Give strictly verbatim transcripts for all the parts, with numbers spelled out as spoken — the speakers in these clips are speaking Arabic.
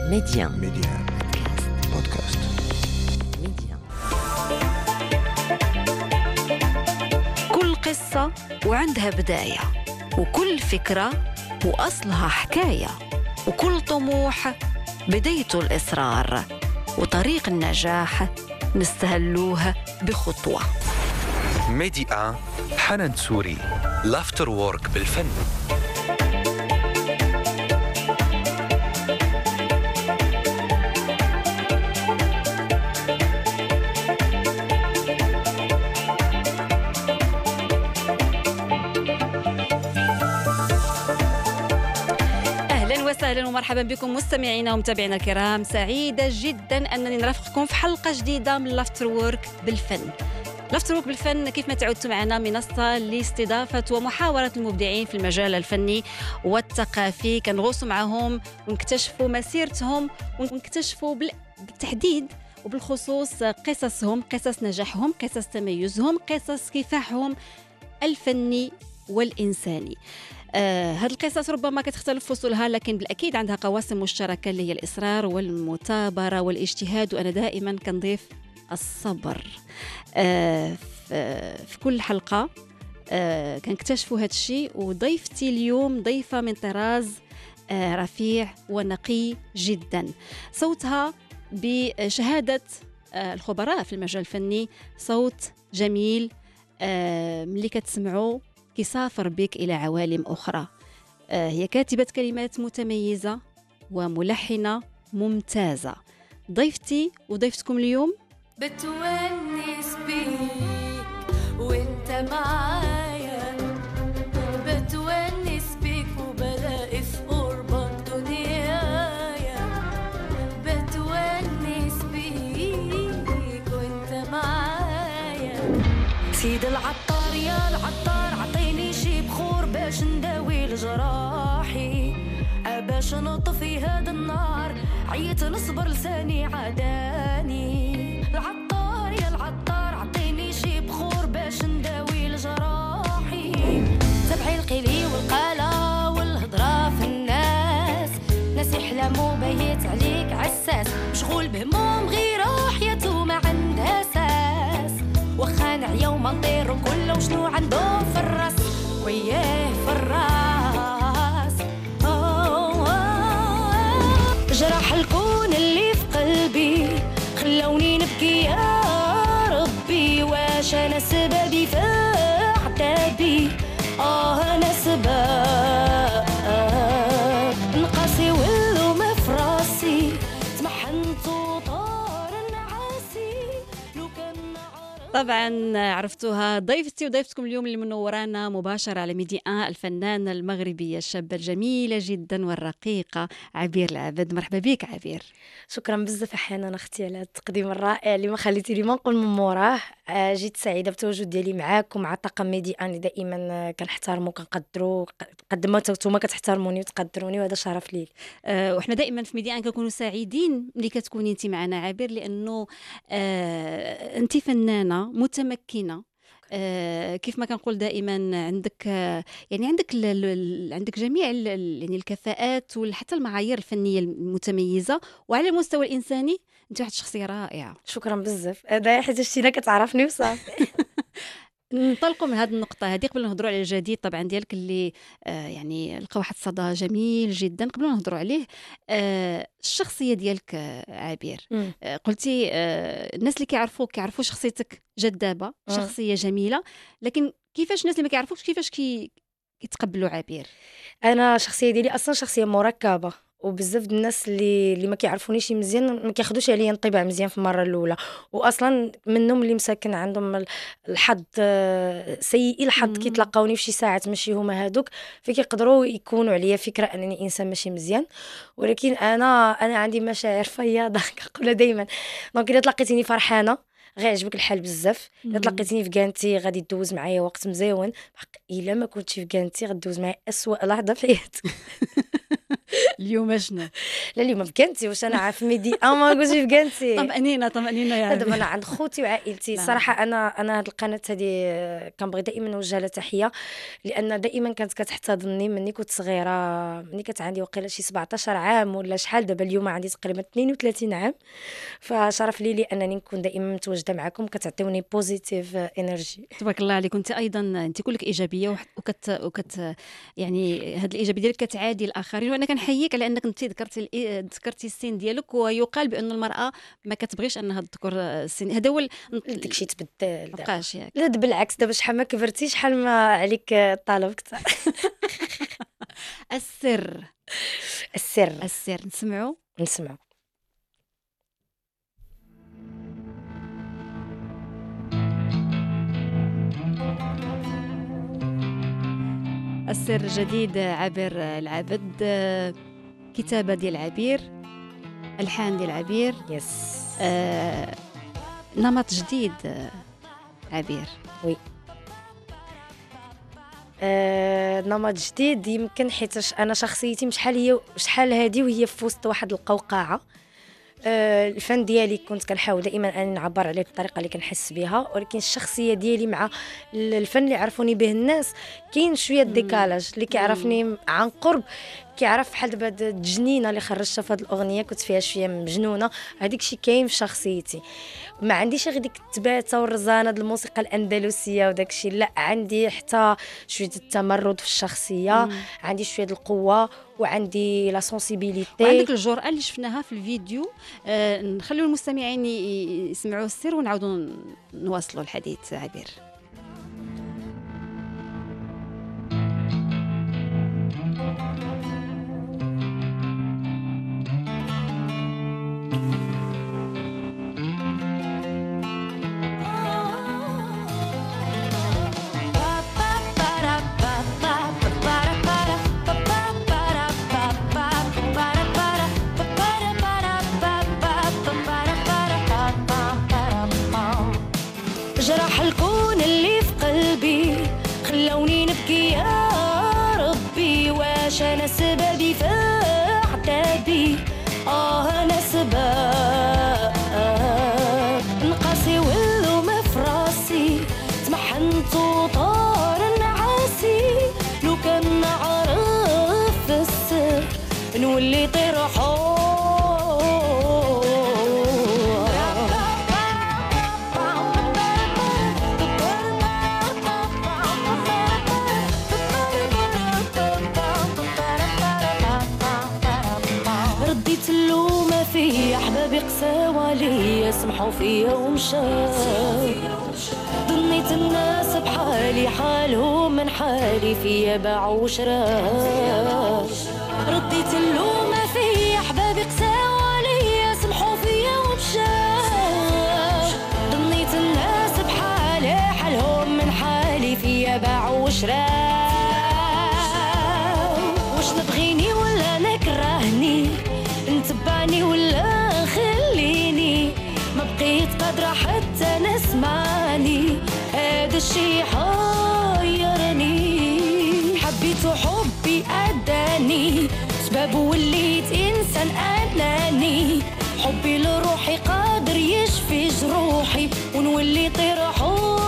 ميديان ميديان بودكاست. ميديان. كل قصة وعندها بداية، وكل فكرة وأصلها حكاية، وكل طموح بدايته الإصرار، وطريق النجاح نستهلوه بخطوة. ميديان حنان سوري، لافتر وورك بالفن. أهلا ومرحبا بكم مستمعينا ومتابعينا الكرام. سعيدة جدا أنني نرافقكم في حلقة جديدة من لافتر وورك بالفن. لافتر وورك بالفن كيف ما تعودتوا معنا منصة لاستضافة ومحاورة المبدعين في المجال الفني والثقافي، كنغوصوا معهم ونكتشفوا مسيرتهم ونكتشفوا بالتحديد وبالخصوص قصصهم، قصص نجاحهم، قصص تميزهم، قصص كفاحهم الفني والإنساني. آه هذه القصص ربما كتختلف فصولها، لكن بالأكيد عندها قواسم مشتركة اللي هي الإصرار والمثابرة والاجتهاد. وأنا دائما كنضيف الصبر آه في كل حلقة. آه كنكتشفوا هذا الشيء، وضيفتي اليوم ضيفة من طراز آه رفيع ونقي جدا، صوتها بشهادة آه الخبراء في المجال الفني صوت جميل آه ملي كتسمعوا كيسافر بك إلى عوالم أخرى. آه هي كاتبة كلمات متميزة وملحنة ممتازة. ضيفتي وضيفتكم اليوم بتونس بيك وانت معايا، بتونس بيك وبلاقي في قربك دنيايا، بتونس بيك وانت معايا. سيد العطار يا العطار عطيني شي بخور باش نداوي لجراحي، باش نطفي هذا النار عيت نصبر لساني عداني. العطار يا العطار عطيني شي بخور باش نداوي لجراحي، تبعي القيلي والقالا والهضرة في الناس، ناس يحلموا بيت عليك عساس، مشغول بهموم غير حياته ما عندها اساس، وخا نعيا وما نطير وكله وشنو عندهم في الراس وياه في الراس. جرح الكون اللي في قلبي خلوني نبكي يا ربي، واش انا سببي في عتابي؟ اه انا سبب نقاسي ولو ما في راسي، تمحنت وطار النعاسي لو كان عرف. طبعا عرفتوها، ضيفتي وضيفتكم اليوم اللي منورانا مباشرة على ميديان الفنانة المغربية الشابة الجميلة جدا والرقيقة عبير العبد. مرحبا بك عبير. شكرا بزاف حنان اختي على التقديم الرائع اللي ما خليتي لي ما نقول من موراه. جيت سعيده بالتواجد ديالي معاك ومع طاقم ميديان اللي دائما كنحترمو كنقدرو، قد ما نتوما كتحترموني وتقدروني، وهذا شرف لي. أه وحنا دائما في ميديان كنكونوا سعيدين ملي كتكوني انت معنا عبير، لانه أه انت فنانه متمكنه. آه كيف ما كنقول دائما عندك آه يعني عندك ل ل عندك جميع ال يعني الكفاءات وحتى المعايير الفنيه المتميزه، وعلى المستوى الانساني انت واحد الشخصيه رائعه. شكرا بزاف، هذا حيت شتينا كتعرفني وصافي. ننطلقوا من هذه النقطة هذه قبل نهضروا على الجديد طبعا ديالك اللي آه يعني لقى واحد الصدى جميل جدا. قبل ما نهضروا عليه آه الشخصية ديالك آه عبير، آه قلتي آه الناس اللي كيعرفوك كيعرفوا شخصيتك جذابة، شخصية جميلة، لكن كيفاش الناس اللي ما كيعرفوكش كيفاش كي يتقبلوا عبير؟ انا شخصية ديالي اصلا شخصية مركبة، وبزاف د الناس اللي اللي ما كيعرفونيش مزيان ما كياخذوش عليا انطباع مزيان في المره الاولى، واصلا منهم اللي مساكن عندهم الحظ سيء الحظ كيتلقاوني في شي ساعات ماشي هما هادوك، فكيقدروا يكونوا عليا فكره انني انسان ماشي مزيان. ولكن انا انا عندي مشاعر فياضه كنقولها دائما. دونك الا تلقيتيني فرحانه غيعجبك الحال بزاف، الا تلقيتيني في كانتي غادي دوز معايا وقت مزيون، بحق الا ما كنتش في كانتي غدوز معايا اسوء لحظه في حياتك. اليوم شنو؟ لا اليوم بكنتي واش انا عارف ميدي اه ما قلتي بكنتي. طمأنينة طمأنينة يا دابا عبير. انا عند خوتي وعائلتي نعم. صراحه. انا انا هاد القناه هذه كنبغي دائما نوجه لها تحيه، لان دائما كانت كتحتضنني مني كنت صغيره، مني كانت عندي وقيله شي سبعطاش عام ولا شحال. دابا اليوم عندي تقريبا اثنين وثلاثين عام، فشرف لي لي انني نكون دائما متواجده معكم، كتعطيوني بوزيتيف انرجي. تبارك الله عليك. انت ايضا انت كلك ايجابيه وح- وكت وكت يعني هذه الايجابيه ديالك كتعادي الاخرين، وانا كنحييك على انك انت ذكرتي الإي- ذكرتي السن ديالك. ويقال بان المراه ما كتبغيش انها تذكر السن، هذا هو ال- داكشي تبدل دابا. مابقاش ياك. لا بالعكس، دابا شحال ما كبرتي شحال ما عليك طلب كتر. السر السر السر نسمعوا. نسمع. السر جديد عبير العبد، آه، كتابه ديال عبير، الحان ديال عبير، يس آه، نمط جديد آه، عبير. وي آه، نمط جديد يمكن، حيت انا شخصيتي شحال هي شحال هادي وهي في وسط واحد القوقعه. آه، الفن ديالي كنت كنحاول دائما اني نعبر عليه بالطريقه اللي كنحس بها، ولكن الشخصيه ديالي مع الفن اللي عرفوني به الناس كاين شويه ديكالاج. اللي كيعرفني عن قرب كيعرف بحال دابا هاد الجنينه اللي خرجتها في هاد الاغنيه كنت فيها شويه مجنونه، هذيك الشيء كاين في شخصيتي. ما عنديش غير ديك التباته والرزانه ديال الموسيقى الاندلسيه وداك الشيء، لا عندي حتى شويه التمرد في الشخصيه. مم. عندي شويه القوه وعندي لا سونسيبيليتي. وعندك الجرأة اللي شفناها في الفيديو. آه، نخليو المستمعين ي- يسمعوا السر ونعاودوا ن- نواصلوا الحديث عبير. جرح الكون اللي في قلبي خلوني نبكي يا ربي، واش انا سببي في عتابي؟ اه انا سبب نقاسي ولو ما في راسي، تمحنت وطار نعاسي. لو كان نعرف السر نولي طير حور. رديت اللومة في أحبابي قساوة لي سمحوا فيا ومشاو. ظنيت الناس بحالي حالهم من حالي، فيا باعوا وشراو. رديت اللومة في أحبابي قساوة لي سمحوا فيا ومشاو. ظنيت الناس بحالي حالهم من حالي، فيا باعوا وشراو. واش نبغيني ولا نكرهني، نتبعني ولا خليني، ما بقيت قادرة حتى نسمعني، هذا الشي حيرني. حبيت حبي أداني سبب وليت إنسان أناني، حبي لروحي قادر يشفي جروحي ونولي طير حور.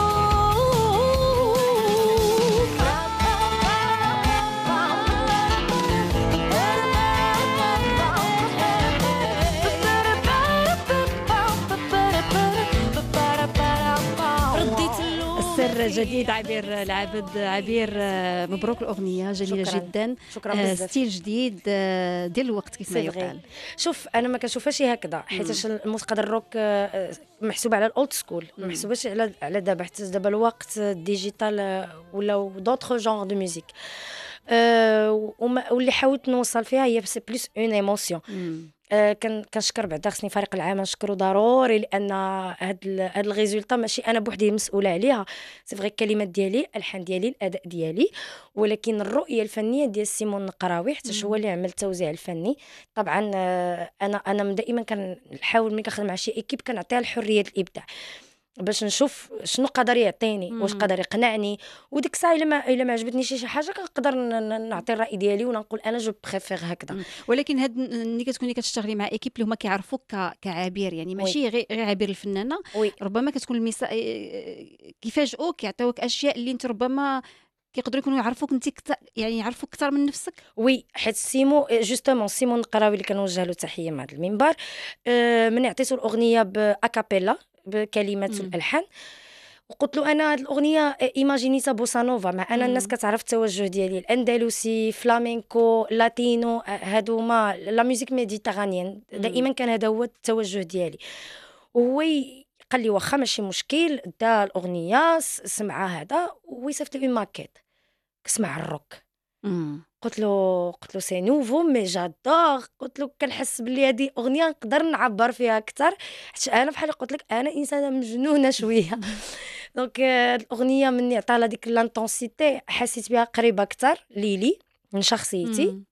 السر جديد عبير العبد. عبير، آه، مبروك الأغنية جميلة شكراً. جدا. شكرا آه، بزاف. ستيل جديد آه، ديال الوقت كيف ما سي فغي. يقال. شوف انا ما كنشوفهاش هكذا، حيت الموسيقى ديال الروك آه، محسوبه على الاولد سكول، ما محسوباش على على دابا، حيت دابا الوقت ديجيتال آه، ولا دوطخ جونغ دو ميوزيك. أه وما- واللي حاولت نوصل فيها هي سي بلوس اون ايموسيون. مم. آه، كان كنشكر بعدا خصني فريق العمل نشكرو ضروري، لان هاد ال- هاد الريزولطا ماشي انا بوحدي مسؤوله عليها. سي فغي الكلمات ديالي، الالحان ديالي، الاداء ديالي، ولكن الرؤيه الفنيه ديال سيمون النقراوي حتى هو اللي عمل التوزيع الفني. طبعا آه، انا انا دائما كنحاول ملي كنخدم مع شي ايكيب كنعطيها الحريه الابداع. باش نشوف شنو قدر يعطيني، واش مم. قدر يقنعني. وديك الساعه الا ما الا ما عجبتنيش شي حاجه كنقدر ن- ن- نعطي الراي ديالي ونقول انا جو بريفير هكذا. مم. ولكن هاد ملي كتكوني كتشتغلي مع ايكيب اللي هما كيعرفوك ك- كعبير، يعني وي ماشي غير غير عبير الفنانه، وي ربما كتكون المسا إيه، كيفاجئوك يعطيوك اشياء اللي انت ربما كيقدروا يكونوا يعرفوك انت كتر، يعني يعرفوك اكثر من نفسك. وي حيت سيمو جوستومون سيمون القراوي اللي كنوجه له تحيه مع هذا المنبر، آه، من عطيته الاغنيه باكابيلا بكلمات مم. الالحان، وقلت له انا هاد الاغنيه ايماجينيتا بوسا نوفا، مع انا الناس مم. كتعرف التوجه ديالي الاندلسي فلامينكو لاتينو، آه، هادو ما لا ميوزيك ميديتيرانيان، مم. دائما كان هذا هو التوجه ديالي. وهو ي- قال لي واخا ماشي مشكل، دا الاغنيه س- سمعها هذا ويصيفط لي اون ماكيت كسمع الروك. مم. قلت له قلت له سي نوفو مي جادور، قلت له كنحس بلي هذه اغنيه نقدر نعبر فيها اكثر، حيت انا بحال اللي قلت لك انا انسانه مجنونه شويه. دونك آه، الاغنيه مني عطاها ديك لانتونسيتي حسيت بها قريبه اكثر ليلي من شخصيتي، مم.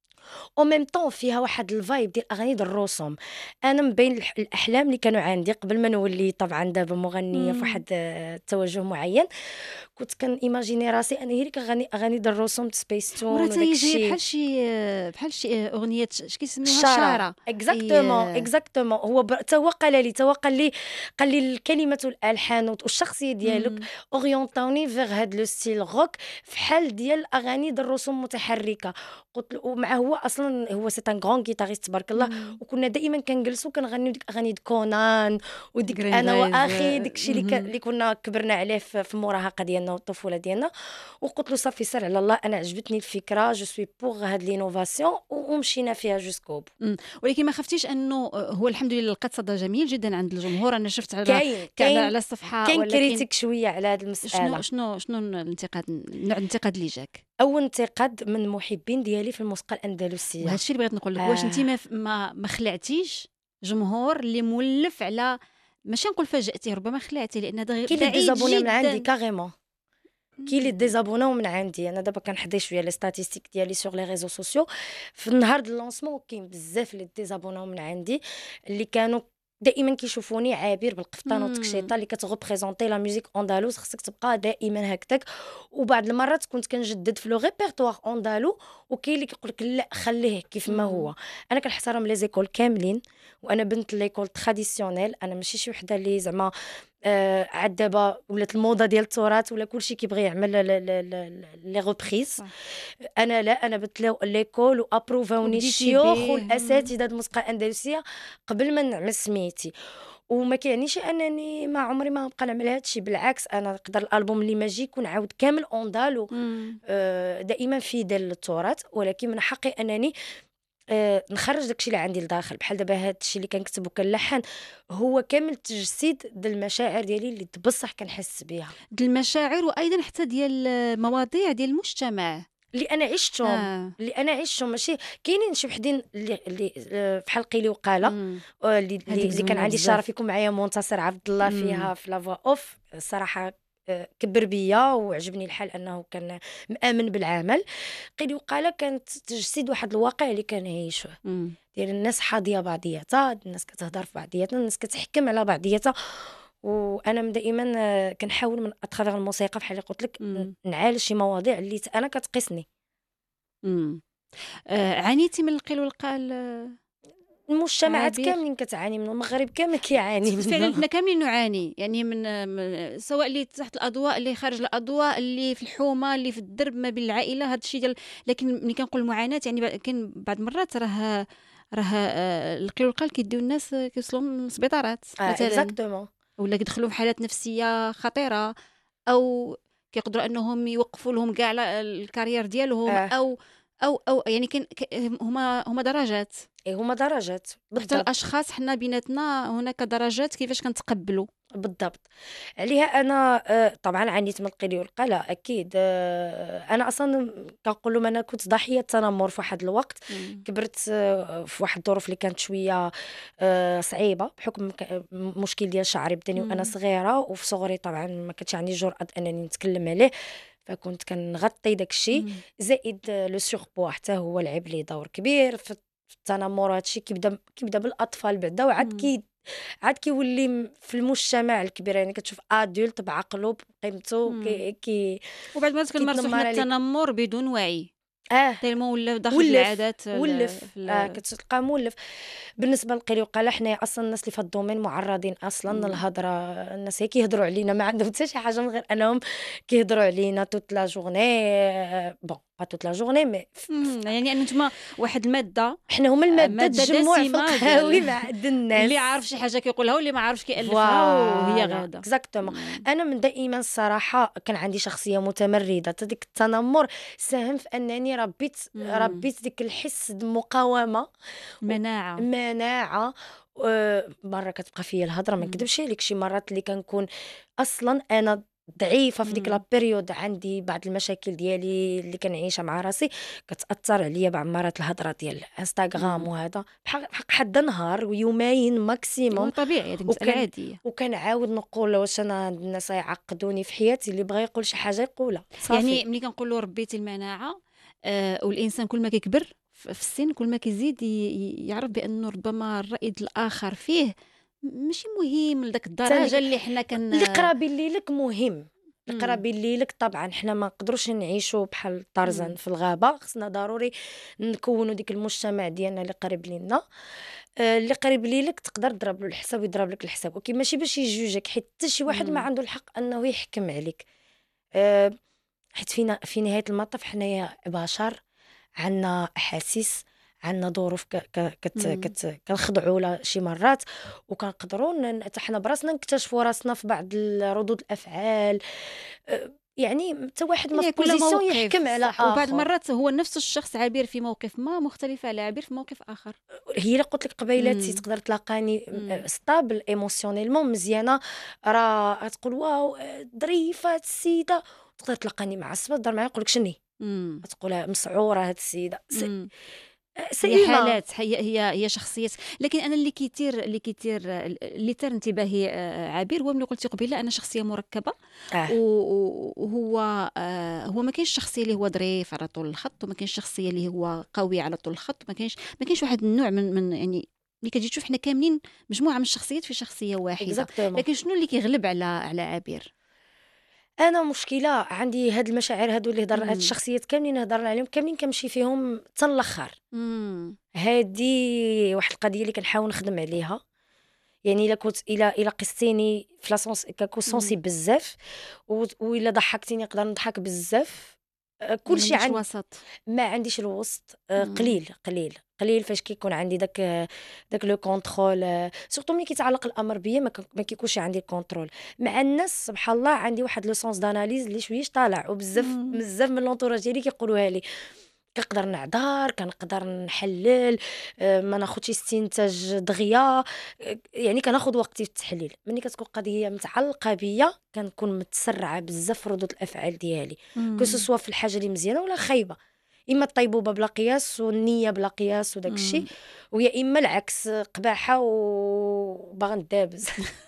او ميم طون فيها واحد الفايب ديال اغاني ديال الرسوم. انا من بين الح- الاحلام اللي كانوا عندي قبل ما نولي طبعا دابا مغنيه في مم. واحد آه، توجه معين، كنت كان ايماجيني راسي انا هي اللي كنغني اغاني ديال الرسوم سبيس تون وراه وداك هي جايه الشيء. بحال شي بحال شي اغنيه اش كيسميوها الشارع الشاره. اكزاكتومون اي اكزاكتومون هو بر... تا هو قال لي تا هو قال لي قال لي الكلمات والالحان والشخصيه ديالك مم. اورينتوني فيغ هاد لو ستيل روك فحال ديال اغاني ديال الرسوم متحركه. قلت له ومع هو اصلا هو سي ان غران غيتاريست تبارك الله، مم. وكنا دائما كنجلسوا كنغنيو ديك اغاني د كونان وديك انا غريندايز. واخي ديك الشيء اللي, ك... مهم. اللي كنا كبرنا عليه في في المراهقه ديالنا والطفوله ديالنا. وقلت له صافي سير على الله، انا عجبتني الفكره جو سوي بوغ هاد لينوفاسيون ومشينا فيها جوسكو بو. مم. ولكن ما خفتيش انه هو الحمد لله لقات صدى جميل جدا عند الجمهور، انا شفت على كاين على كاين على الصفحه، كاين ولكن كريتيك شويه على هذه المساله. شنو شنو شنو الانتقاد، نوع الانتقاد اللي جاك؟ اول انتقاد من محبين ديالي في الموسيقى الاندلسيه. وهذا الشيء اللي بغيت نقول لك، واش انت آه. ما ما ما خلعتيش جمهور اللي مولف على، ماشي نقول فاجأتيه، ربما خلعتي لان هذا غير كاين اللي بعيد ديزابوني من عندي جدا. كاريمون، كاين اللي ديزابوناو من عندي. انا دابا كنحضي شويه لي ستاتيستيك ديالي سور لي ريزو سوسيو، في النهار ديال اللونسمون كاين بزاف اللي ديزابوناو من عندي، اللي كانوا دائما كيشوفوني عابر بالقفطان مم. والتكشيطه اللي كتغوبريزونتي لا ميوزيك اندالوز، خصك تبقى دائما هكذاك. وبعض المرات كنت كنجدد في لو ريبرتوار اندالو، وكاين اللي كيقول لك لا خليه كيف ما مم. هو. انا كنحترم لي زيكول كاملين، وانا بنت ليكول تراديسيونيل، انا ماشي شي وحده اللي زعما آه عاد دابا ولات الموضه ديال التراث ولا كلشي كيبغي يعمل ل- ل- ل- لي ريبريز. صح. انا لا، انا بت لو- ليكول وابروفاوني وبديتي الشيوخ بيه. والاساتذه د الموسيقى الاندلسيه قبل ما نعمل سميتي. وما كيعنيش انني ما عمري ما نبقى نعمل هادشي، بالعكس انا نقدر الالبوم اللي ما يجي يكون عاود كامل اوندالو، مم. آه، دائما في ديال للتراث، ولكن من حقي انني آه، نخرج داكشي اللي عندي لداخل. بحال دابا هادشي اللي كنكتب وكنلحن هو كامل تجسيد ديال المشاعر ديالي اللي بصح كنحس بها، ديال المشاعر وايضا حتى ديال المواضيع ديال المجتمع. اللي انا عشتهم آه. اللي انا عشتهم. ماشي كاينين شي وحدين اللي اللي آه، بحال قيلي وقاله، مم. آه، اللي هذيك اللي اللي كان زوينة عندي بزاف. الشرف يكون معايا منتصر عبد الله مم. فيها في لافوا اوف. الصراحه آه، كبر بيا وعجبني الحال انه كان مآمن بالعمل. قيلي وقاله كانت تجسيد واحد الواقع اللي كنعيشوه، مم. ديال الناس حاضيه بعضياتها، الناس كتهضر في بعضياتها، الناس كتحكم على بعضياتها. وانا من دائما آه، كنحاول من اتخذ الموسيقى بحال اللي قلت لك مم. نعالج شي مواضيع اللي ت- انا كتقيسني. مم. آه، عانيتي من القيل والقال؟ آه، المجتمعات عابر. كاملين كتعاني منه، المغرب كامل كيعاني فعلا منه. حنا كاملين نعاني، يعني من, من سواء اللي تحت الاضواء، اللي خارج الاضواء، اللي في الحومه، اللي في الدرب ما بين العائله، هذا الشيء ديال. لكن ملي كنقول المعاناه يعني ب- كاين بعض المرات راه راه آه، القيل والقال كيديو الناس آه، كيوصلوا للسبيطارات اه مثلا، اكزاكتومون. ولا كيدخلوا في حالات نفسيه خطيره، او كيقدروا انهم يوقفوا لهم كاع لا- الكارير ديالهم، اه او او او يعني كاين ك- هما هما درجات. إيه هما درجات حتى بالضبط. الاشخاص حنا بيناتنا هناك درجات كيفاش كنتقبلوا. بالضبط عليها انا آه، طبعا عانيت من القيل والقلا اكيد. آه، انا اصلا كنقول لهم انا كنت ضحيه التنمر في واحد الوقت. مم. كبرت آه، في واحد الظروف اللي كانت شويه آه، صعيبه بحكم ك- مشكل ديال شعري بدني وانا مم. صغيره، وفي صغري طبعا ما كانش عندي جرأة انني نتكلم عليه، فكنت كنغطي داك الشيء. مم. زائد آه، لو سوربوا حتى هو لعب لي دور كبير في في التنمر. هادشي كيبدا كيبدا بالاطفال بعدا وعاد مم. كي عاد كيولي م- في المجتمع الكبير، يعني كتشوف ادولت بعقله بقيمته مم. كي, كي وبعد ما كنمارسوا كيتنمر حنا عليك. التنمر بدون وعي اه تيلمون ولا داخل في ولف العادات ال- ولف في اه ال- كتلقى مولف. بالنسبه للقيل وقال حنايا اصلا الناس اللي في الدومين معرضين اصلا مم. الهضره. الناس هي كيهضروا علينا ما عندهم حتى شي حاجه من غير انهم كيهضروا علينا توت لا جورني. بون با توت لا جورني مي مم. يعني ان نتوما واحد الماده حنا هما الماده ماده تجمع في دسمه القهاوي ديال مع عند الناس اللي عارف شي حاجه كيقولها واللي ما عارفش كيالفها وهي فوالا غاده. اكزاكتومون. مم. انا من دائما الصراحه كان عندي شخصيه متمرده، تديك التنمر ساهم في انني ربيت مم. ربيت ديك الحس د المقاومه مناعه. مناعه. آه، مره كتبقى فيا الهضره ما مم. نكذبش عليك، شي مرات اللي كنكون اصلا انا ضعيفه في ديك مم. لا بيريود، عندي بعض المشاكل ديالي اللي كنعيشها مع راسي كتاثر عليا بعض مرات الهضره ديال انستغرام مم. وهذا بحق بحق حد نهار ويومين هو ماكسيموم. طبيعي هذيك مساله وكان عاديه. وكنعاود نقول واش انا هاد الناس يعقدوني في حياتي، اللي بغى يقول شي حاجه يقولها صافي. يعني ملي كنقولوا ربيتي المناعه، آه والانسان كل ما كيكبر في في السن كل ما كيزيد ي- ي- يعرف بانه ربما الراي الاخر فيه ماشي مهم لذاك الدرجه اللي حنا كن اللي قرابين ليلك مهم، اللي مم. قرابين ليلك طبعا حنا ما نقدروش نعيشوا بحال طرزان مم. في الغابه، خصنا ضروري نكونوا ديك المجتمع ديالنا اللي قريب لينا. آه، اللي قريب ليلك تقدر تضرب له الحساب ويضرب لك الحساب، ولكن ماشي باش يجوجك، حيت حتى شي واحد ما مم. عنده الحق انه يحكم عليك. آه، حيت فينا في نهايه المطاف حنايا بشر، عندنا احاسيس، عندنا ظروف ك- ك- كت مم. كت كنخضعوا لها شي مرات، وكنقدروا ن- حتى حنا براسنا نكتشفوا راسنا في بعض ال- ردود الافعال. أه، يعني حتى واحد ما في يعني كل بوزيسيون موقف يحكم على صح، وبعض اخر. المرات هو نفس الشخص عابر في موقف ما مختلف على عابر في موقف اخر. هي اللي قلت لك قبيلاتي مم. تقدر تلاقاني مم. ستابل ايموسيونيلمون مزيانه، راه تقول واو أه، ظريفه هاد السيده، تقدر تلاقاني معصبه تهضر معايا يقول لك شني مم. تقولها مسعوره هاد السيده. سي مم. سي هي هيومان. حالات، هي هي هي شخصيات. لكن انا اللي كيثير اللي كيثير اللي ثار انتباهي آه، عبير هو ملي قلتي قبيله انا شخصيه مركبه. اه و- وهو آه، هو ما كاينش شخصيه اللي هو ظريف على طول الخط، وما كاينش شخصيه اللي هو قوي على طول الخط، ما كاينش ما كاينش واحد النوع من من يعني اللي كتجي تشوف حنا كاملين مجموعه من الشخصيات في شخصيه واحده. اكزاكتومون. لكن شنو اللي كيغلب على على عبير؟ انا مشكله عندي هاد المشاعر هادو اللي هضر هاد مم. الشخصيات كاملين هضرنا عليهم كاملين كنمشي فيهم حتى الاخر. مم. هادي واحد القضيه اللي كنحاول نخدم عليها. يعني الا كنت الا الا قستيني في لاسونس كنكون سونسي مم. بزاف، و- والا ضحكتيني نقدر نضحك بزاف. أه، ما كل شيء عنديش عندي وسط. ما عنديش الوسط. أه، مم. قليل قليل قليل فاش كيكون عندي داك داك لو كونترول. سورتو ملي كيتعلق الامر بيا ما كن- ما كيكونش عندي الكونترول. مع الناس سبحان الله عندي واحد لو سونس داناليز اللي شويش طالع، وبزاف مم. بزاف من لونطوراج ديالي كيقولوها لي. كنقدر نعذر، كنقدر نحلل، أه، ما ناخذش استنتاج دغيا. أه، يعني كناخذ وقتي في التحليل. ملي كتكون قضيه متعلقه بيا كنكون متسرعه بزاف في ردود الافعال ديالي، كو مم. سوا في الحاجه اللي مزيانه ولا خايبه. اما الطيبوبه بلا قياس والنيه بلا قياس وداك الشيء، مم. ويا اما العكس قباحه وباغا ندابز.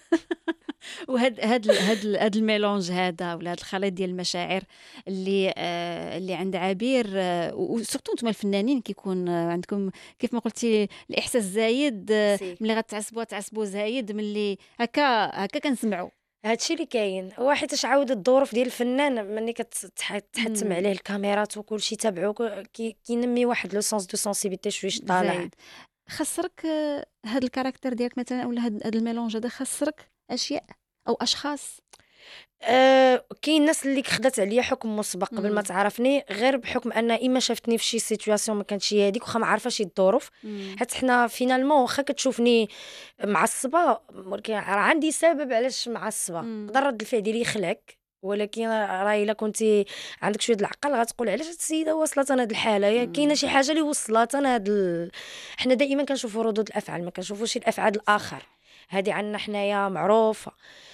وهاد هاد ال- هاد ال- هاد الميلونج هذا ولا هاد الخليط ديال المشاعر اللي آه اللي عند عبير، آه وسورتو نتوما الفنانين كيكون آه عندكم كيف ما قلتي الاحساس زايد. آه سي ملي غتعصبوا تعصبوا زايد ملي هكا هكا كنسمعوا. هادشي اللي كاين. هو حيتاش عاود الظروف ديال الفنان ملي كتحتم مم. عليه الكاميرات وكل شيء تابعوك كي كينمي واحد لو سونس دو سونسيبيتي شويش طالع. زايد خسرك آه هاد الكاركتر ديالك مثلا، ولا هاد, هاد الميلونج هذا خسرك اشياء او اشخاص؟ أه كاين الناس اللي خدات عليا حكم مسبق قبل ما مم. تعرفني، غير بحكم ان اما شافتني في شي سيتوياسيون ما كانتش هي هذيك، واخا ما عارفه شي الظروف. مم. حيت حنا فينالمون واخا كتشوفني معصبه، ولكن راه عندي سبب علاش معصبه. مم. نقدر رد الفعل ديالي يخلعك، ولكن راه الا كنتي عندك شويه د العقل غتقول علاش هاد السيده وصلت انا هاد الحاله، يا كاينه مم. شي حاجه اللي وصلت انا هاد ال... حنا دائما كنشوفوا ردود الافعال، ما كنشوفوش الافعال الاخر. هذه عندنا حنايا معروفه.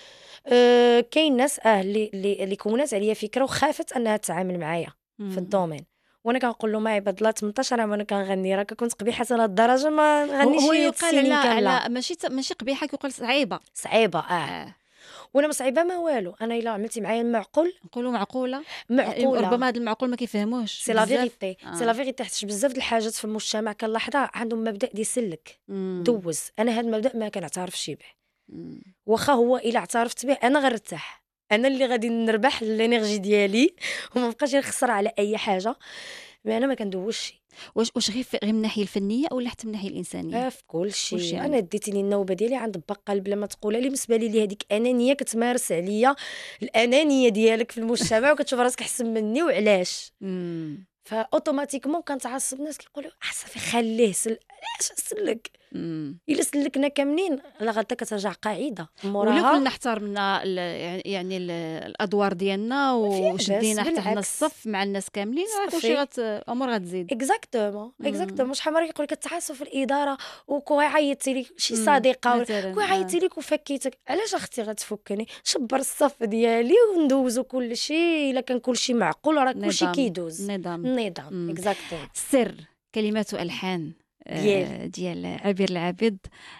أه كاين ناس اه اللي اللي اللي كونات عليا فكره وخافت انها تتعامل معايا في مم. الدومين، وانا كنقول لهم عباد الله ثمنطاش عام وانا كنغني، راه كنت قبيحه لهاد الدرجه ما هو هو نغنيش يقال السنين على كامله. على ماشي ت- ماشي قبيحه، كيقال صعيبه. صعيبه اه. آه. وانا ما صعيبه ما والو، انا الا عملتي معايا المعقول نقولوا معقوله، معقوله ربما هذا المعقول ما كيفهموش سي لا بزاف. فيغيتي آه. سي لا فيغيتي، حيت بزاف د الحاجات في المجتمع كنلاحظها عندهم مبدا ديال سلك مم. دوز. انا هذا المبدا ما كنعترفش به، مم. واخا هو الا اعترفت به انا غنرتاح، انا اللي غادي نربح الانرجي ديالي وما بقاش نخسر على اي حاجه، ما انا ما كندوزش واش واش غير في- غير من الناحيه الفنيه او حتى من الناحيه الانسانيه؟ آه، في كل كلشي شيء. يعني. انا ديتي لي النوبه ديالي عند با قلب لما تقولها لي، بالنسبه لي لي هذيك انانيه كتمارس عليا الانانيه ديالك في المجتمع وكتشوف راسك احسن مني وعلاش، مم. فاوتوماتيكمون كنتعصب. الناس كيقولوا اه صافي خليه سل... علاش سلك؟ مم. الا سلكنا كاملين لا غدا كترجع قاعده ولو موراها. كلنا احترمنا ال- يعني ال- الادوار ديالنا وشدينا حتى حنا بالعكس. الصف مع الناس كاملين، راه صافي. كلشي غت امور غتزيد. اكزاكتومون اكزاكتومون. شحال مره كيقول لك كتعاسوا في الاداره وكون عيطتي لي شي مم. صديقه ولا مثلاً، كون آه. عيطتي لك وفكيتك، علاش اختي غتفكني؟ شبر الصف ديالي وندوزو كل شيء، الا كان كل شيء معقول راه كل شيء نظام. كيدوز. نظام. النظام مم. اكزاكتومون. السر كلمات والحان آه، ديال. ديال عبير العابد.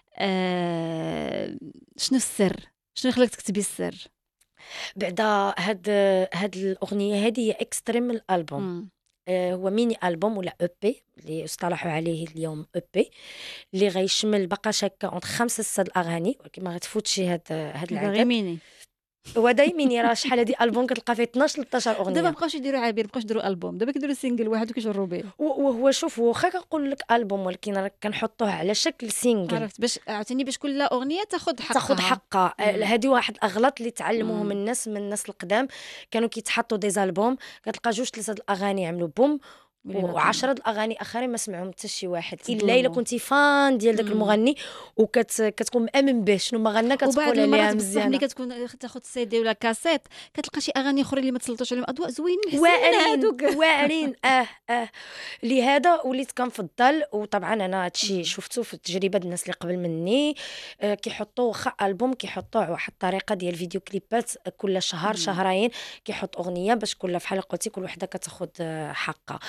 آه، شنو السر؟ شنو خلاك تكتبي السر؟ بعدا هاد هاد الاغنيه هذه هي اكستريم من الالبوم. مم. آه، هو ميني البوم ولا او بي اللي اصطلحوا عليه اليوم او بي، اللي غيشمل بقى شاكه اونت خمسه ست الاغاني، ولكن ما غتفوتش هاد هاد دابا غير العدد. ميني. هو دايما راه شحال هادي البوم كتلقى فيه اثناش ثلاثة عشر اغنيه. دابا مابقاوش يديروا عبير، مابقاوش يديروا البوم، دابا كيديروا سينجل واحد وكيجروا به. و- وهو شوف واخا كنقول لك البوم، ولكن راه كنحطوه على شكل سينجل عرفت باش عاوتاني باش كل اغنيه تاخذ حقها. تاخذ حقها. مم. هذه واحد الاغلاط اللي تعلموهم مم. الناس من الناس القدام، كانوا كيتحطوا دي زالبوم كتلقى جوج ثلاثه الاغاني عملوا بوم ملي ما و10 الاغاني اخرين ما سمعهم حتى شي واحد، الا تظلموا. الا كنتي فان ديال داك مم. المغني وكتكون مامن به شنو ما غنى وبعض كتقول المرات عليها بصح ملي مزيانه. كتكون تاخذ سي دي ولا كاسيت كتلقى شي اغاني اخرين اللي ما تسلطوش عليهم اضواء زوينين حسن من واعرين هادوك. واعرين اه اه لهذا وليت كنفضل. وطبعا انا هادشي شفتو في تجربه الناس اللي قبل مني، آه كيحطوا واخا البوم كيحطوا على واحد الطريقه ديال فيديو كليبات كل شهر شهرين كيحط اغنيه باش كل فحال قلتي كل وحده كتاخذ آه، حقها.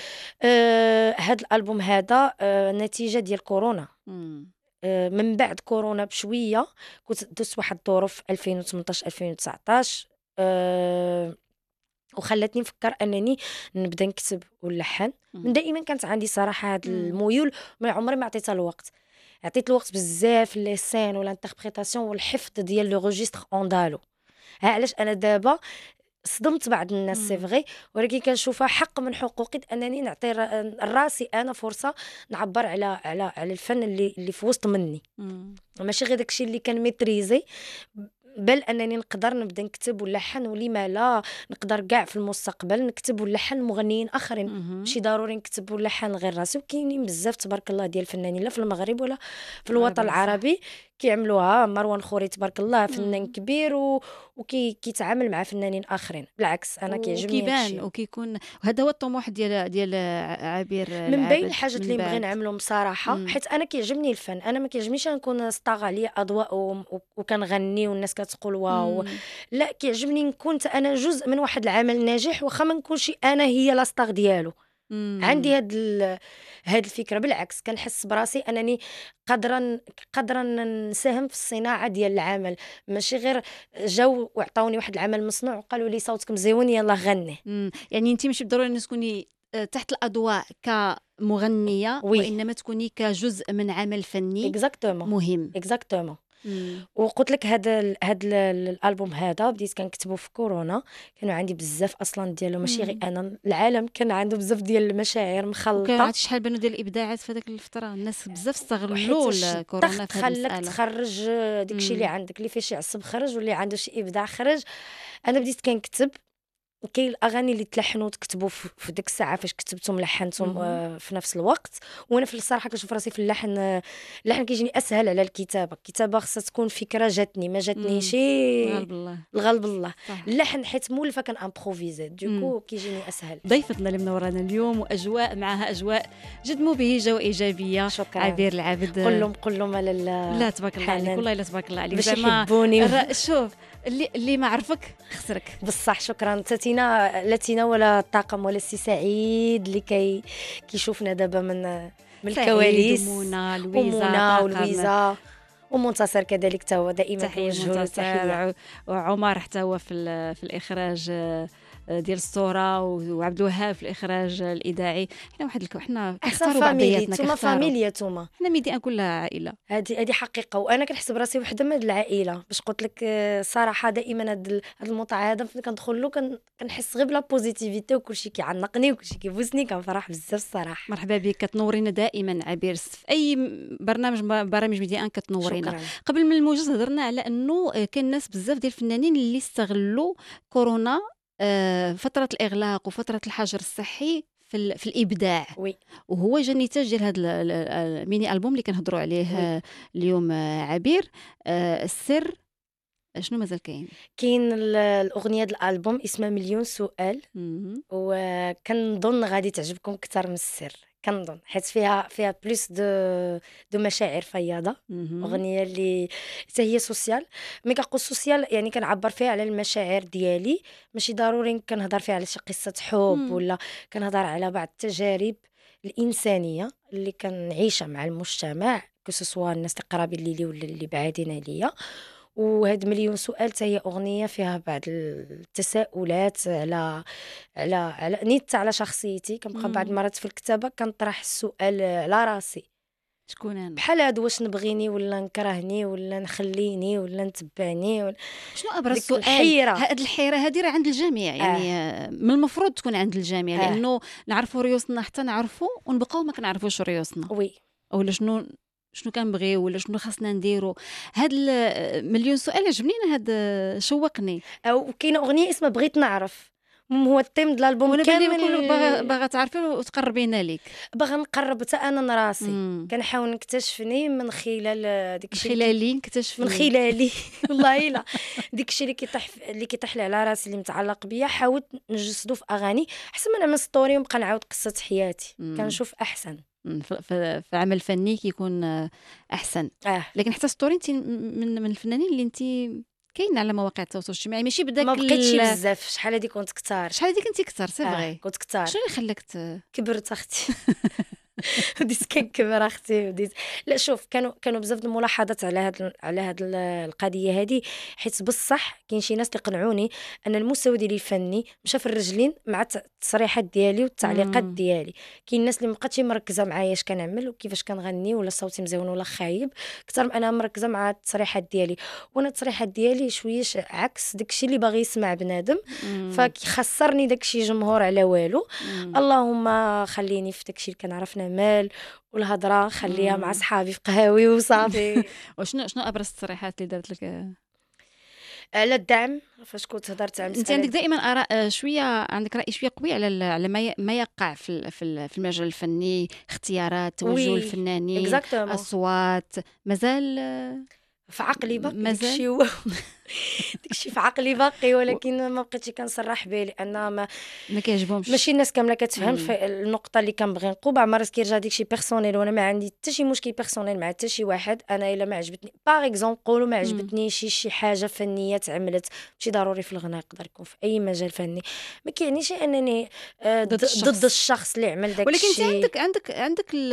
آه هاد الالبوم هذا آه نتيجه ديال كورونا. مم. آه، من بعد كورونا بشويه كنت دوزت واحد الظروف في ألفين وثمنطاش ألفين وتسعطاش آه، وخلتني نفكر انني نبدا نكتب ونلحن. من دائما كانت عندي صراحه هاد مم. الميول، ما عمري ما عطيتها الوقت. عطيت الوقت بزاف لي سين والانتربريتاسيون والحفظ ديال لو ريجستر اندالو. ها علاش انا دابا صدمت بعض الناس سي مم. فغي، ولكن كنشوفها حق من حقوقي انني نعطي ر- راسي انا فرصه نعبر على على على الفن اللي اللي في وسط مني، مم. ماشي غير داكشي اللي كان ميتريزي، بل انني نقدر نبدا نكتب ونلحن، ولما لا نقدر كاع في المستقبل نكتب ونلحن مغنيين اخرين. مهم. ماشي ضروري نكتب ونلحن غير راسي، وكاينين بزاف تبارك الله ديال الفنانين لا في المغرب ولا في الوطن العربي، صح. العربي كيعملوها. مروان خوري تبارك الله فنان مم. كبير و... وكيتعامل مع فنانين اخرين. بالعكس انا كيعجبني وكيبان هادشي. وكيكون وهذا هو الطموح ديال ديال عبير من بين العابد الحاجات من اللي نبغي بعد. نعملهم بصراحه، مم. حيت انا كيعجبني الفن، انا ما كيعجبنيش نكون ستار عليا اضواء و... و- وكنغني والناس كتقول واو. مم. لا كيعجبني نكون انا جزء من واحد العمل ناجح، واخا ما نكونش انا هي لا ستار ديالو. مم. عندي هاد ال... هاد الفكره. بالعكس كنحس براسي انني قادره ن- قادره ن- نساهم في الصناعه ديال العمل، ماشي غير جاو وعطاوني واحد العمل مصنوع وقالوا لي صوتك مزيون يلا غني. مم. يعني انت ماشي بالضروره ان تكوني آه، تحت الاضواء كمغنيه، وي. وانما تكوني كجزء من عمل فني اكزاكتومون مهم. اكزاكتومون. مم. وقلت لك هذا ال- هذا ال- ال- الالبوم هذا بديت كنكتبه في كورونا، كانوا عندي بزاف اصلا ديالو ماشي غير انا، العالم كان عنده بزاف ديال المشاعر وكان مخلطه. عرفتي شحال بانوا ديال الابداعات في هذيك الفتره، الناس بزاف استغلوا وحيت الكورونا الضغط في هذه خلاك المساله. تخرج داكشي اللي مم. عندك، اللي فيه شي عصب خرج واللي عنده شي ابداع خرج. انا بديت كنكتب، وكاين الاغاني اللي تلحنوا وتكتبوا في في ديك الساعه فاش كتبتهم لحنتهم مهم. آه، في نفس الوقت. وانا في الصراحه كنشوف راسي في اللحن آه، اللحن كيجيني اسهل على الكتابه. الكتابه خصها تكون فكره جاتني ما مم. جاتنيش غالب الله. الغالب الله. صح. اللحن حيت مولفه كان امبروفيزي دوكو كيجيني اسهل. ضيفتنا اللي منورانا اليوم واجواء معها اجواء جد مبهجه وايجابيه. شكرا. عبير العابد. قول لهم قول لهم على ال- لا تبارك الله عليك، حنان. والله لا تبارك الله عليك باش زعما يحبوني. الر- شوف اللي اللي ما عرفك خسرك. بصح شكرا تاتينا لا تينا ولا الطاقم ولا السي سعيد اللي كي كيشوفنا دابا من من سعيد الكواليس، ومنى ومنى لويزا طاقم. ولويزا ومنتصر كذلك تا هو دائما تحيه كنوجهوا له منتصر تحيه. وع- وعمر حتى هو في ال- في الاخراج آه، ديال الصوره، وعبد الوهاب في الاخراج الاذاعي. حنا واحد الك... حنا احسن كنختاروا فاميلي بعضياتنا، نتوما كنختاروا. فاميليا نتوما. حنا ميديان كلها عائله. هذه هذه حقيقه، وانا كنحسب راسي وحده من هاد العائله. باش قلت لك آه، صراحه دائما هاد ال- هاد الموضوع هذا فين كندخل له كن- كنحس غير بلا بوزيتيفيتي، وكلشي كيعنقني وكلشي كيبوسني، كنفرح بزاف الصراحه. مرحبا بك، كتنورينا دائما عبير في اي م- برنامج برامج ميديان كتنورينا. شكرا. قبل من الموجز هضرنا على انه آه، كاين ناس بزاف ديال الفنانين اللي استغلوا كورونا، آه، فتره الاغلاق وفتره الحجر الصحي في ال- في الابداع، وي وهو جا نتاج ديال هذا ال- ال- الميني البوم اللي كنهضروا عليه وي. آه، اليوم. آه، عبير، آه، السر شنو مازال كاين؟ كاين ال- الاغنيه ديال الالبوم اسمها مليون سؤال، مهم. وكنظن غادي تعجبكم اكثر من السر، كنظن حيت فيها فيها بلوس دو دو مشاعر فياضه. مهم. اغنيه اللي حتى هي سوسيال، مي كنقول سوسيال يعني كنعبر فيها على المشاعر ديالي، ماشي ضروري كنهضر فيها على شي قصه حب، مم. ولا كنهضر على بعض التجارب الانسانيه اللي كنعيشها مع المجتمع، كسوسوا الناس اللي قرابين ليلي ولا اللي بعادين عليا. وهاد مليون سؤال حتى هي اغنيه فيها بعض التساؤلات على على على نيت على شخصيتي. كنبقى بعض مم. المرات في الكتابه كنطرح السؤال على راسي، شكون انا؟ بحال هاد واش نبغيني ولا نكرهني ولا نخليني ولا نتبعني ولا شنو ابرز ديك سؤال؟ الحيرة. هاد الحيره هذه راه عند الجميع، يعني آه. من المفروض تكون عند الجميع، آه. لانه نعرفوا ريوسنا حتى نعرفوا ونبقاو ما كنعرفوش ريوسنا، وي ولا شنو شنو كنبغيو ولا شنو خاصنا نديرو. هاد ال- مليون سؤال عجبني انا، هاد آه، شوقني. او كاينه اغنيه اسمها بغيت نعرف، م- هو التيم ديال الالبوم وانا بالي كامل نكون باغا باغا تعرفي وتقربينا ليك. باغا نقرب حتى انا من راسي. مم. كنحاول نكتشفني من خلال داك من الشيء خلالي نكتشف من خلالي والله الا ديك الشيء اللي كيطيح في- اللي كيطيح لي على راسي اللي متعلق بيا، حاولت نجسدو في اغاني احسن من نعمل ستوري ونبقى نعاود قصه حياتي. مم. كنشوف احسن. مم. ف- ف- في عمل فني كيكون آه، احسن. اه لكن حتى ستوري انت من من الفنانين اللي انت كاين على مواقع التواصل الاجتماعي، ماشي بداك ما بقيتش ال- بزاف، شحال هادي كنت كتار. شحال هذيك انت كثر سي آه فغي. كنت كتار، شنو اللي خلاك ت... كبرت اختي بديت كنكبر اختي بديت. لا شوف، كانوا كانوا بزاف د الملاحظات على هاد على هاد ال- القضيه هذه، حيت بصح كاين شي ناس اللي قنعوني ان المستوى ديالي الفني مشى في الرجلين مع الت- التصريحات ديالي والتعليقات مم. ديالي. كاين الناس اللي مابقاتش مركزه معايا اش كنعمل وكيفاش كنغني ولا صوتي مزيون ولا خايب، اكثر من انا مركزه مع التصريحات ديالي. وانا التصريحات ديالي شويش عكس داكشي اللي باغي يسمع بنادم، مم. فكيخسرني داكشي جمهور على والو. مم. اللهم خليني في داكشي اللي كنعرف نعمل، والهضره خليها مع مم. صحابي في قهاوي وصافي. وشنو شنو ابرز التصريحات اللي دارت لك؟ على الدعم، فاش كنت هضرت على انت مسألة عندك دائما اراء آه، شويه، عندك راي شويه قوي على ال- على ما ي- ما يقع في ال- في ال- في المجال الفني، اختيارات، توجه وي، الفنانين، اكزاكتومون. اصوات. مازال آه، في عقلي باقي مازال؟ داكشي هو داكشي في عقلي باقي، ولكن ما بقيتش كنصرح به لان ما ما كيعجبهمش. ماشي الناس كامله كتفهم مم. في النقطه اللي كنبغي نقول. بعض المرات كيرجع داكشي بيرسونيل، وانا ما عندي حتى شي مشكل بيرسونيل مع حتى شي واحد. انا الا ما عجبتني باغ اكزومبل نقولوا ما عجبتنيش شي شي حاجه فنيه تعملت، ماشي ضروري في الغناء، يقدر يكون في اي مجال فني، ما كيعنيش انني آه، ضد ضد الشخص. ضد الشخص اللي عمل داك ولكن انت الشيء. عندك عندك عندك ال-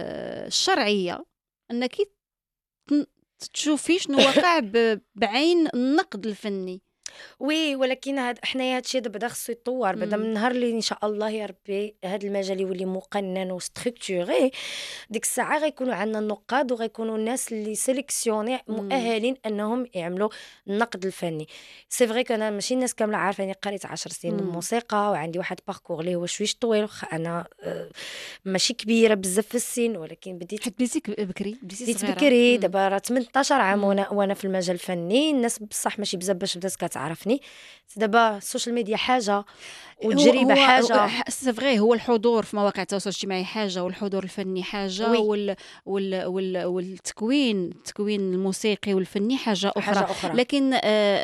الشرعيه انك تن- تشوفي شنو وقع ب- بعين النقد الفني. وي، ولكن هاد حنايا هادشي دابا خصو يتطور بعدا مم. من النهار اللي ان شاء الله يا ربي هاد المجال يولي مقنن وستركتوري، ديك الساعه غيكونوا عندنا النقاد وغيكونوا الناس اللي سيليكسيوني مؤهلين انهم يعملوا النقد الفني. سي فري كو انا ماشي الناس كامله عارفاني، قريت عشر سنين مم. الموسيقى وعندي واحد باركور اللي هو شويش طويل، واخا انا آه، ماشي كبيره بزاف في السن، ولكن بديت حيت بديتي ك- بكري، بديتي بديت صغيره. بكري. مم. دابا راه ثمنطاش عام مم. وانا وانا في المجال الفني. الناس بصح ماشي بزاف باش بدات كتعرفني. دابا السوشيال ميديا حاجه والتجربه حاجه. سي فغي، هو الحضور في مواقع التواصل الاجتماعي حاجه، والحضور الفني حاجه، وي. وال وال وال والتكوين التكوين الموسيقي والفني حاجه اخرى. حاجه اخرى. لكن آه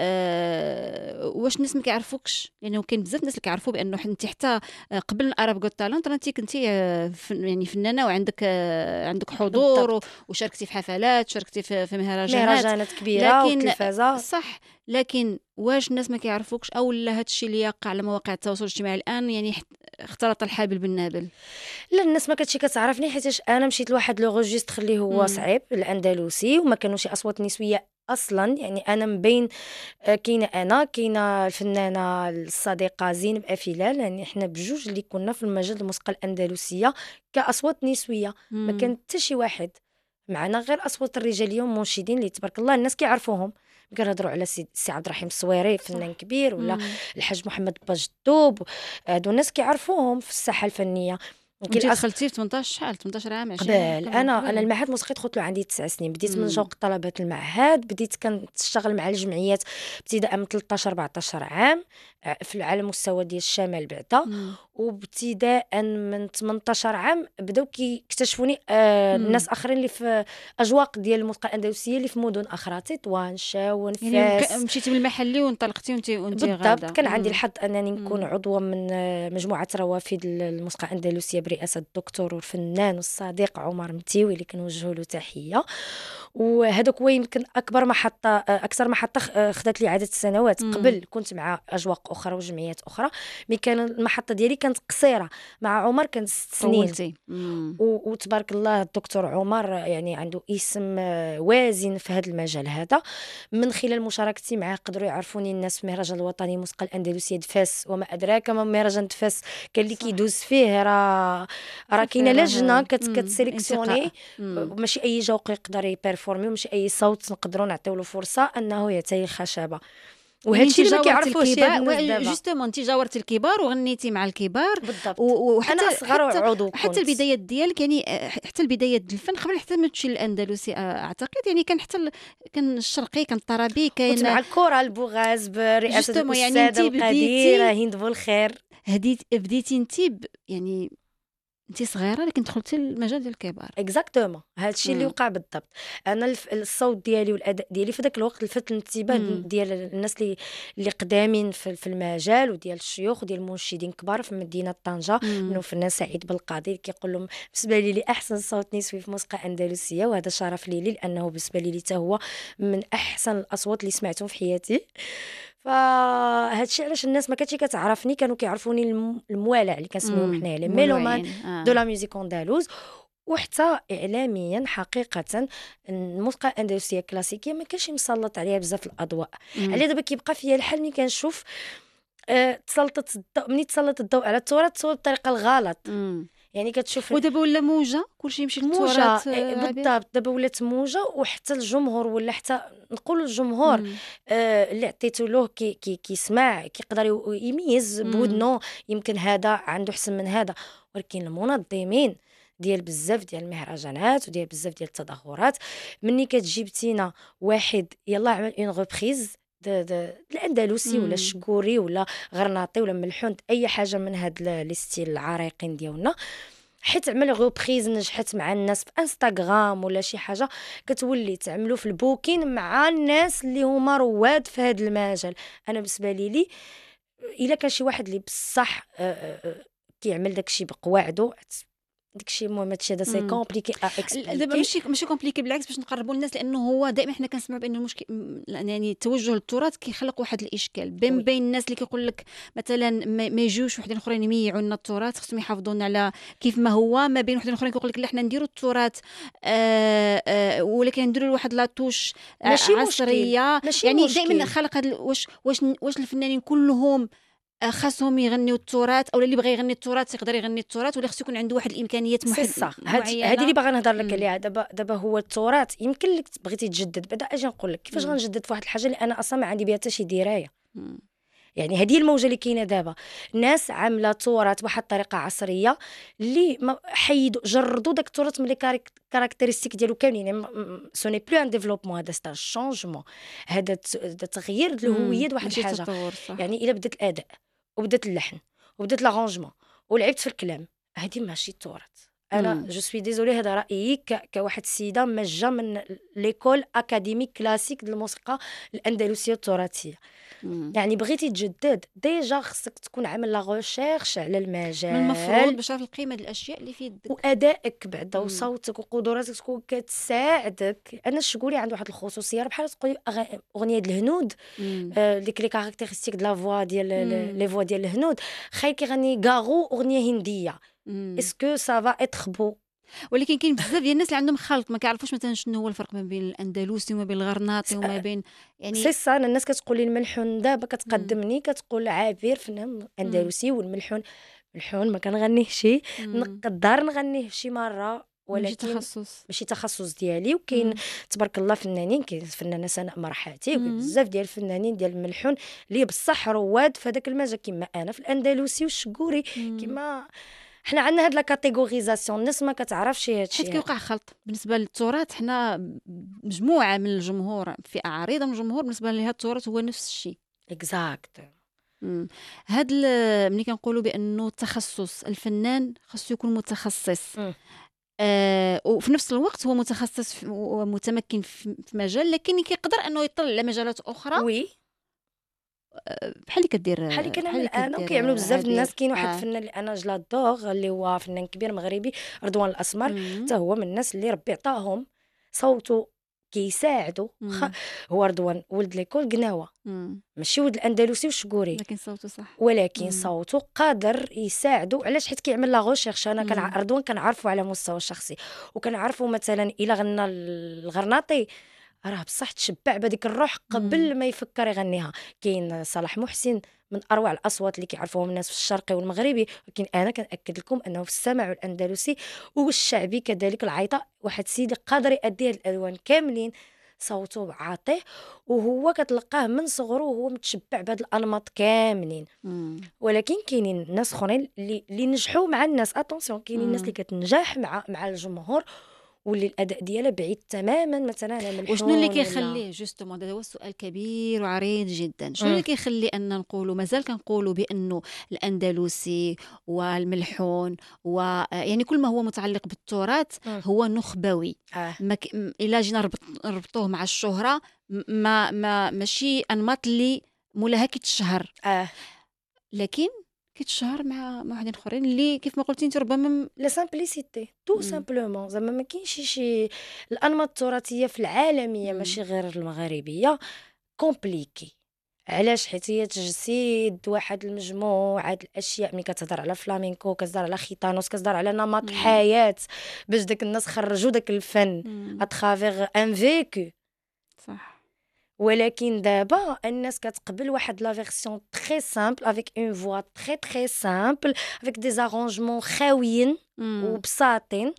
آه واش الناس ما كيعرفوكش؟ لانه كاين بزاف الناس اللي كيعرفوا بانه انت حتى آه، قبل الاراب جوت تالنت انت كنتي آه، فن- يعني فنانه وعندك آه، عندك حضور و- وشاركتي في حفلات، شاركتي في, في مهرجانات. مهرجانات كبيره لكن- وتلفازه. صح، لكن واش الناس ما كيعرفوكش او لا هذا الشيء اللي يقع على مواقع التواصل الاجتماعي الان يعني حت- اختلط الحابل بالنابل؟ لا الناس ما كانتش كتعرفني حيتاش انا مشيت لواحد لو ريجستر اللي هو مم. صعيب الاندلسي، وما كانوش اصوات نسويه اصلا. يعني انا من بين آه، كاينه انا كاينه الفنانه الصديقه زينب افلال، يعني احنا بجوج اللي كنا في المجال الموسيقى الاندلسيه كاصوات نسويه. ما مم. كان حتى شي واحد معنا غير اصوات الرجاليه ومنشدين اللي تبارك الله الناس كيعرفوهم. كنهضروا على سي سي عبد الرحيم الصويري فنان كبير، ولا مم. الحاج محمد باجدوب. هادو الناس كيعرفوهم في الساحه الفنيه. وانت كاين دخلتي في ثمنطاش شحال ثمنطاش عام عشرين عام قبل قبل- انا قبل. انا المعهد الموسيقي دخلت له عندي تسع سنين. بديت من مم. جوق طلبه المعهد، بديت كنشتغل مع الجمعيات ابتداء من ثلاثطاش أربعطاش عام ع- في على مستوى ديال الشمال بعدا. مم. وابتداء من ثمنطاش عام بداو كيكتشفوني آه مم. الناس اخرين اللي في اجواق ديال الموسيقى الاندلسيه اللي في مدن اخرى، تطوان، شاون، يعني فاس. ك- مشيتي من المحلي وانطلقتي وانت وانت غاده. بالضبط. كان عندي مم. الحظ انني مم. نكون عضوه من آه، مجموعه روافد الموسيقى الاندلسيه برئاسه الدكتور والفنان والصديق عمر متيوي اللي كنوجه له تحيه. وهذاك هو يمكن اكبر محطه آه، اكثر محطه خ- آه، خدت لي عدد السنوات. مم. قبل كنت مع اجواق اخرى وجمعيات اخرى، مي كان المحطه ديالي كانت قصيره. مع عمر كانت ست سنين. طولتي. مم. و- وتبارك الله الدكتور عمر يعني عنده اسم آه، وازن في هذا المجال هذا. من خلال مشاركتي معه قدروا يعرفوني الناس في المهرجان الوطني الموسيقى الاندلسيه دفاس، وما ادراك ما مهرجان دفاس. كان اللي صح. كيدوز فيه راه راه كاينه راه- لجنه كت مم. كتسيليكسيوني. انتقاء. مم. ماشي اي جوق يقدر يبيرفورمي، وماشي اي صوت نقدروا نعطيو له فرصه انه يعطي خشبه. وهذا يعني الشيء انت اللي ما جاورتي كيعرفوش الكبار الناس دابا. جوستومون، انت جاورتي الكبار وغنيتي مع الكبار. بالضبط. و- وحتى انا اصغر حتى عضو حتى كنت. البدايات ديالك يعني آه، حتى البدايات ديال الفن قبل حتى ما تمشي للاندلسي آه، اعتقد يعني كان حتى ال- كان الشرقي كان الطربي كنت مع كاين الكره البوغاز برئاسه جوستومون. يعني الاستاذه انت القديره بديتي هند بولخير. هديت بديتي انت ب- يعني انت صغيره لكن دخلتي المجال ديال الكبار. اكزاكتومون هذا الشيء اللي مم. وقع بالضبط. انا الف... الصوت ديالي والاداء ديالي في ذاك الوقت لفت الانتباه مم. ديال الناس اللي اللي قدامين في, في المجال، وديال الشيوخ وديال المنشدين كبار في مدينه طنجه. مم. منهم الفنان سعيد بالقاضي اللي كيقول لهم بالنسبه لي لي احسن صوت نسوي في موسيقى اندلسيه، وهذا شرف لي لانه بالنسبه لي حتى هو من احسن الاصوات اللي سمعتهم في حياتي. فهاد الشيء علاش الناس ما كانتش كتعرفني، كانوا كيعرفوني الم... الموالع اللي كنسميهم مم. حنايا لي ميلومان مولوعين. آه. دو لا ميوزيك اندلوز. وحتى اعلاميا حقيقه الموسيقى الاندلسيه الكلاسيكيه ما كانش مسلط عليها بزاف الاضواء. مم. على دابا كيبقى فيا الحال ملي كنشوف آه، تسلطت الضوء، ملي تسلط الضوء على التراث تصور بالطريقه الغلط. مم. يعني كتشوف ودابا ولا موجه كلشي يمشي موجه للتراث. آه، آه، عبير. بالضبط. دابا ولات موجه، وحتى الجمهور ولا حتى نقولوا الجمهور مم. آه، اللي عطيتو له كي كي كيسمع كيقدر يو- يميز مم. بودنو يمكن هذا عنده حسن من هذا. ولكن المنظمين ديال بزاف ديال المهرجانات وديال بزاف ديال التظاهرات مني كتجيب تينا واحد يلا عمل اون ريبريز د د الاندلسي مم. ولا الشكوري ولا غرناطي ولا ملحون اي حاجه من هاد ال- لي ستيل العريقين ديالنا، حيت عمل غوبريز نجحت مع الناس في انستغرام ولا شي حاجه، كتولي تعملوا في البوكين مع الناس اللي هما رواد في هذا المجال. انا بالنسبه لي لي الا كان شي واحد اللي بصح آه، آه، آه، كيعمل داكشي بقواعدو، داكشي المهم هادشي هذا سي مم. كومبليكي ا دابا اكسبليكي. ماشي ماشي كومبليكي، بالعكس باش نقربوا للناس، لانه هو دائما حنا كنسمعوا بان المشكل م- يعني التوجه للتراث كيخلق واحد الاشكال بين وي. بين الناس اللي كيقول لك مثلا ما ما يجوش وحدين اخرين يميعوا لنا التراث، خصهم يحافظونا على كيف ما هو، ما بين وحدين اخرين كيقول لك لا حنا نديروا التراث آه آه ولكن نديروا واحد لاطوش آه ماشي مشكل. عصريه. ماشي يعني مشكل. دائما خلق هاد ال- واش واش واش الفنانين كلهم آه، خاصهم يغنيو التراث، او اللي بغى يغني التراث يقدر يغني التراث، ولا خصو يكون عنده واحد الامكانيات سي محد صح. هاد معينه. هادي اللي باغا نهضر لك مم. عليها. دابا دابا هو التراث يمكن لك بغيتي تجدد، بعدا اجي نقول لك كيفاش مم. غنجدد في واحد الحاجه اللي انا اصلا ما عندي بها حتى شي درايه. مم. يعني هذه الموجه اللي كاينه دابا، الناس عامله تراث بواحد الطريقه عصريه اللي ما حيدوا جردوا داك التراث من لي كاريك- كاركتيرستيك ديالو كاملين. يعني سو ني بلو ان ديفلوبمون، هذا ستا شونجمون، هذا ت- هذا تغيير د الهويه د واحد ماشي الحاجه. تطور، صح. يعني الا بدات الاداء وبدات اللحن وبدات لارونجمون ولعبت في الكلام، هذه ماشي التراث. انا مم. جو سوي ديزولي هذا رايي ك- كواحد السيده ما جا من ليكول اكاديميك كلاسيك ديال الموسيقى الاندلسيه التراثيه. مم. يعني بغيتي تجدد ديجا خصك تكون عامل لا ريشيرش على من المجال المفروض باش تعرف القيمه ديال الاشياء اللي في يدك. وادائك بعدا مم. وصوتك وقدراتك تكون كتساعدك. انا الشكوري عنده واحد الخصوصيه بحال تقولي أغا- اغنيه ديال الهنود مم. آه، ديك لي كاركتيرستيك د لا فوا ديال مم. لي فوا ديال الهنود خاي كيغني غاغو اغنيه هنديه مم. اسكو سافا اتر بو. ولكن كاين بزاف ديال الناس اللي عندهم خلط ما كيعرفوش مثلا شنو هو الفرق ما بين الاندلسي وما بين الغرناطي وما بين يعني سي سا. أنا الناس كتقول لي الملحون دابا كتقدمني كتقول عابر فنان اندلسي والملحون ملحون ما كنغنيهش مم. نقدر نغنيه شي مره ماشي ولكن تخصص. ماشي تخصص ديالي. وكاين مم. تبارك الله فنانين كاين الفنانه سناء مرحاتي وكاين مم. بزاف ديال الفنانين ديال الملحون اللي بصح رواد في هذاك المجال كيما انا في الاندلسي والشكوري مم. كيما حنا عندنا هاد لا كاتيغوريزاسيون. الناس ما كتعرفش حيت هادشي. كيوقع خلط بالنسبه للتراث. حنا مجموعه من الجمهور، فئه عريضه من الجمهور بالنسبه لها التراث هو نفس الشيء. اكزاكت. مم. هاد ال- ملي كنقولوا بانه التخصص الفنان خاصو يكون متخصص مم. آه وفي نفس الوقت هو متخصص في- ومتمكن في في مجال، لكن كيقدر انه يطلع على مجالات اخرى وي بحال اللي كدير بحال اللي كنعمل اللي انا كدير وكيعملوا بزاف عبير. الناس. كاين واحد آه. الفنان اللي انا جلادوغ اللي هو فنان كبير مغربي رضوان الاسمر مم. حتى هو من الناس اللي ربي عطاهم صوته كيساعدوا. خ... مم. هو رضوان ولد ليكول قناوه مم. ماشي ولد الاندلسي والشكوري لكن صوته صح. ولكن مم. صوته قادر يساعدو. علاش؟ حيت كيعمل لا غوشيرش. انا كان مم. رضوان كنعرفو على مستوى الشخصي وكنعرفو مثلا الا غنى الغرناطي راه بصح تشبع بهذيك الروح قبل ما يفكر يغنيها. كاين صلاح محسن من اروع الاصوات اللي كيعرفوهم الناس في الشرقي والمغربي، ولكن انا كنأكد لكم انه في السمع الاندلسي والشعبي كذلك العيطه واحد سيدي قادر يأدي هاد الالوان كاملين. صوته عاطيه وهو كتلقاه من صغره وهو متشبع بهاد الانماط كاملين. مم. ولكن كاينين ناس اخرين اللي اللي نجحوا مع الناس. اتونسيون كاينين الناس مم. اللي كتنجح مع مع الجمهور واللي الاداء ديالها بعيد تماما مثلا على ملحون. وشنو اللي ولا- كيخليه جوستومون هذا هو السؤال كبير وعريض جدا. شنو مم. اللي كيخلي ان نقولوا مازال كنقولوا بانه الاندلسي والملحون و يعني كل ما هو متعلق بالتراث مم. هو نخبوي. اه ما ك... م- الا جينا ربط... نربطوه مع الشهره م- ما ما ماشي انماط اللي مولاها كيتشهر، اه لكن كيتشهر مع مع واحدين اخرين اللي كيف ما قلتي انت ربما م- لا سامبليسيتي تو مم. سامبلومون. زعما ما كاينش شي الانماط التراثيه في العالميه مم. ماشي غير المغربيه كومبليكي. علاش؟ حيت هي تجسيد واحد المجموعه د الاشياء. ملي كتهضر على فلامينكو كتهضر على خيتانوس كتهضر على نمط مم. الحياه باش داك الناس خرجوا داك الفن مم. اترافيغ ان فيكو. صح. ولكن دابا الناس كتقبل واحد لا فيرسيون تري سامبل افيك اون فوا تري تري سامبل افيك دي زارونجمون خاويين مم. وبساطين.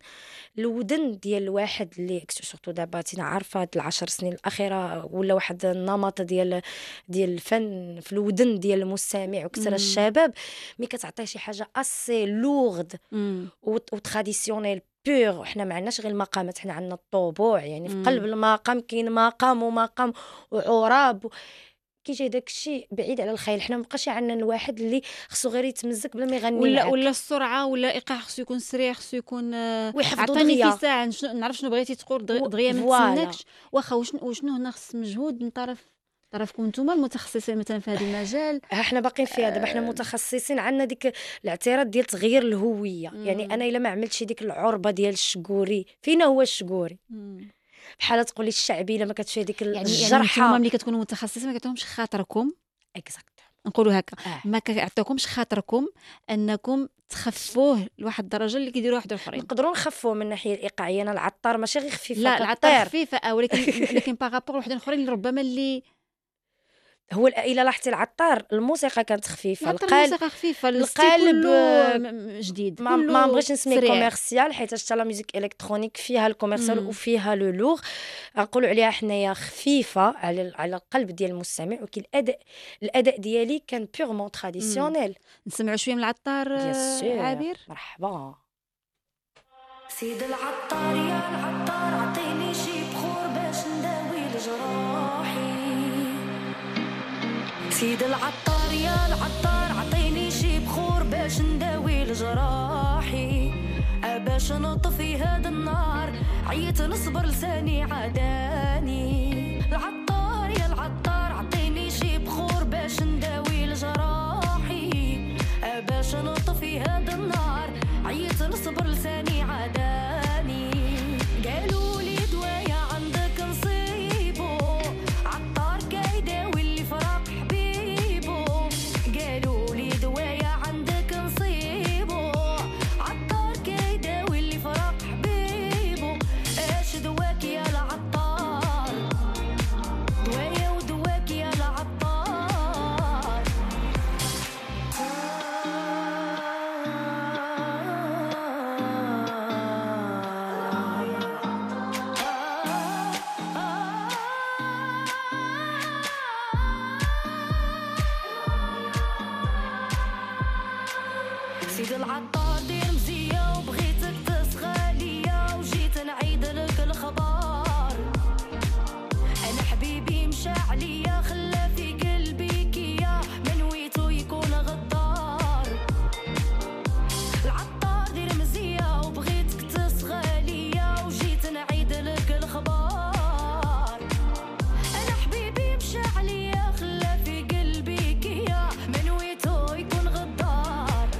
الودن ديال الواحد اللي سورتو دابا تينا عارفه هاد العشر سنين الاخيره ولا واحد النمط ديال ديال الفن في الودن ديال المستمع وكثر مم. الشباب مي كتعطيه شي حاجه اسي لورد مم. وتراديسيونيل بور. وحنا ما عندناش غير المقامات، حنا عندنا الطبوع. يعني في مم. قلب المقام كاين مقام ومقام وعراب و... كيجي داك الشيء بعيد على الخيال. حنا مابقاش عندنا الواحد اللي خصو غير يتمزك بلا ما يغني ولا معاك. ولا السرعه ولا الايقاع خصو يكون سريع، خصو يكون آه، ويحفظوا عطاني دغيا. في ساعه شنو نعرف شنو بغيتي تقول دغ- و- دغيا ما فوالا. نتسناكش. واخا وشنو وشنو هنا خص مجهود من طرف طرفكم نتوما المتخصصين مثلا في هذا المجال. ها حنا باقيين فيها دابا. حنا متخصصين عندنا ديك الاعتراض ديال تغيير الهويه. مم. يعني انا الا ما عملتش ديك العربه ديال الشكوري فينا هو الشكوري مم. بحال تقولي الشعبي الا ما كتفيه ديك يعني يعني الجرحه. نتوما ملي كتكونوا متخصصين ما كتعطيهمش خاطركم، اكزاكت نقولوا هكا، اه ما كيعطيوكمش خاطركم انكم تخفوه لواحد الدرجه اللي كيديروا واحد الاخرين. نقدروا نخفوا من الناحيه الايقاعيه. انا العطار ماشي غير خفيفه لا العطار كطير. خفيفه آه، ولكن لكن باغابور واحد اخرين اللي ربما اللي هو ال- الا لاحظتي العطار الموسيقى كانت خفيفه. العطار القالب الموسيقى خفيفه، الستيل القالب، كله آه، م- م- جديد ما كله ما بغيتش نسميه سريع. كوميرسيال حيت حتى لا ميوزيك الكترونيك فيها الكوميرسيال مم. وفيها لو لوغ. نقولوا عليها حنايا خفيفه على ال- على القلب ديال المستمع. ولكن الاداء الاداء ديالي كان بيغمون تراديسيونيل. نسمعوا شويه من العطار بيان آه، سور. عابر. مرحبا. سيد العطار يا العطار عطيني شي بخور باش نداوي لجراحي. سيد العطار يا العطار عطيني شي بخور باش نداوي لجراحي. باش باش نطفي هذا النار عيت نصبر لساني عداني العطار يا العطار عطيني شي بخور باش نداوي لجراحي باش نطفي هذا النار عيت نصبر لساني عداني قالوا لي دوايا عندك نصيبو عطار كيداوي اللي فراق حبيبو قالوا لي دوايا عندك نصيبو عطار كيداوي اللي فراق حبيبو ايش دواك يا العطار دوايا ودواك يا العطار سيد العطار دير مزية وبغيتك تصغى ليا وجيت نعيد لك الخبر انا حبيبي مشى عليا خلى في قلبي كيا منويتو يكون غدار العطار دير مزية وبغيتك تصغى ليا وجيت نعيد لك الخبر انا حبيبي مشى عليا خلى في قلبي كيا منويتو يكون غدار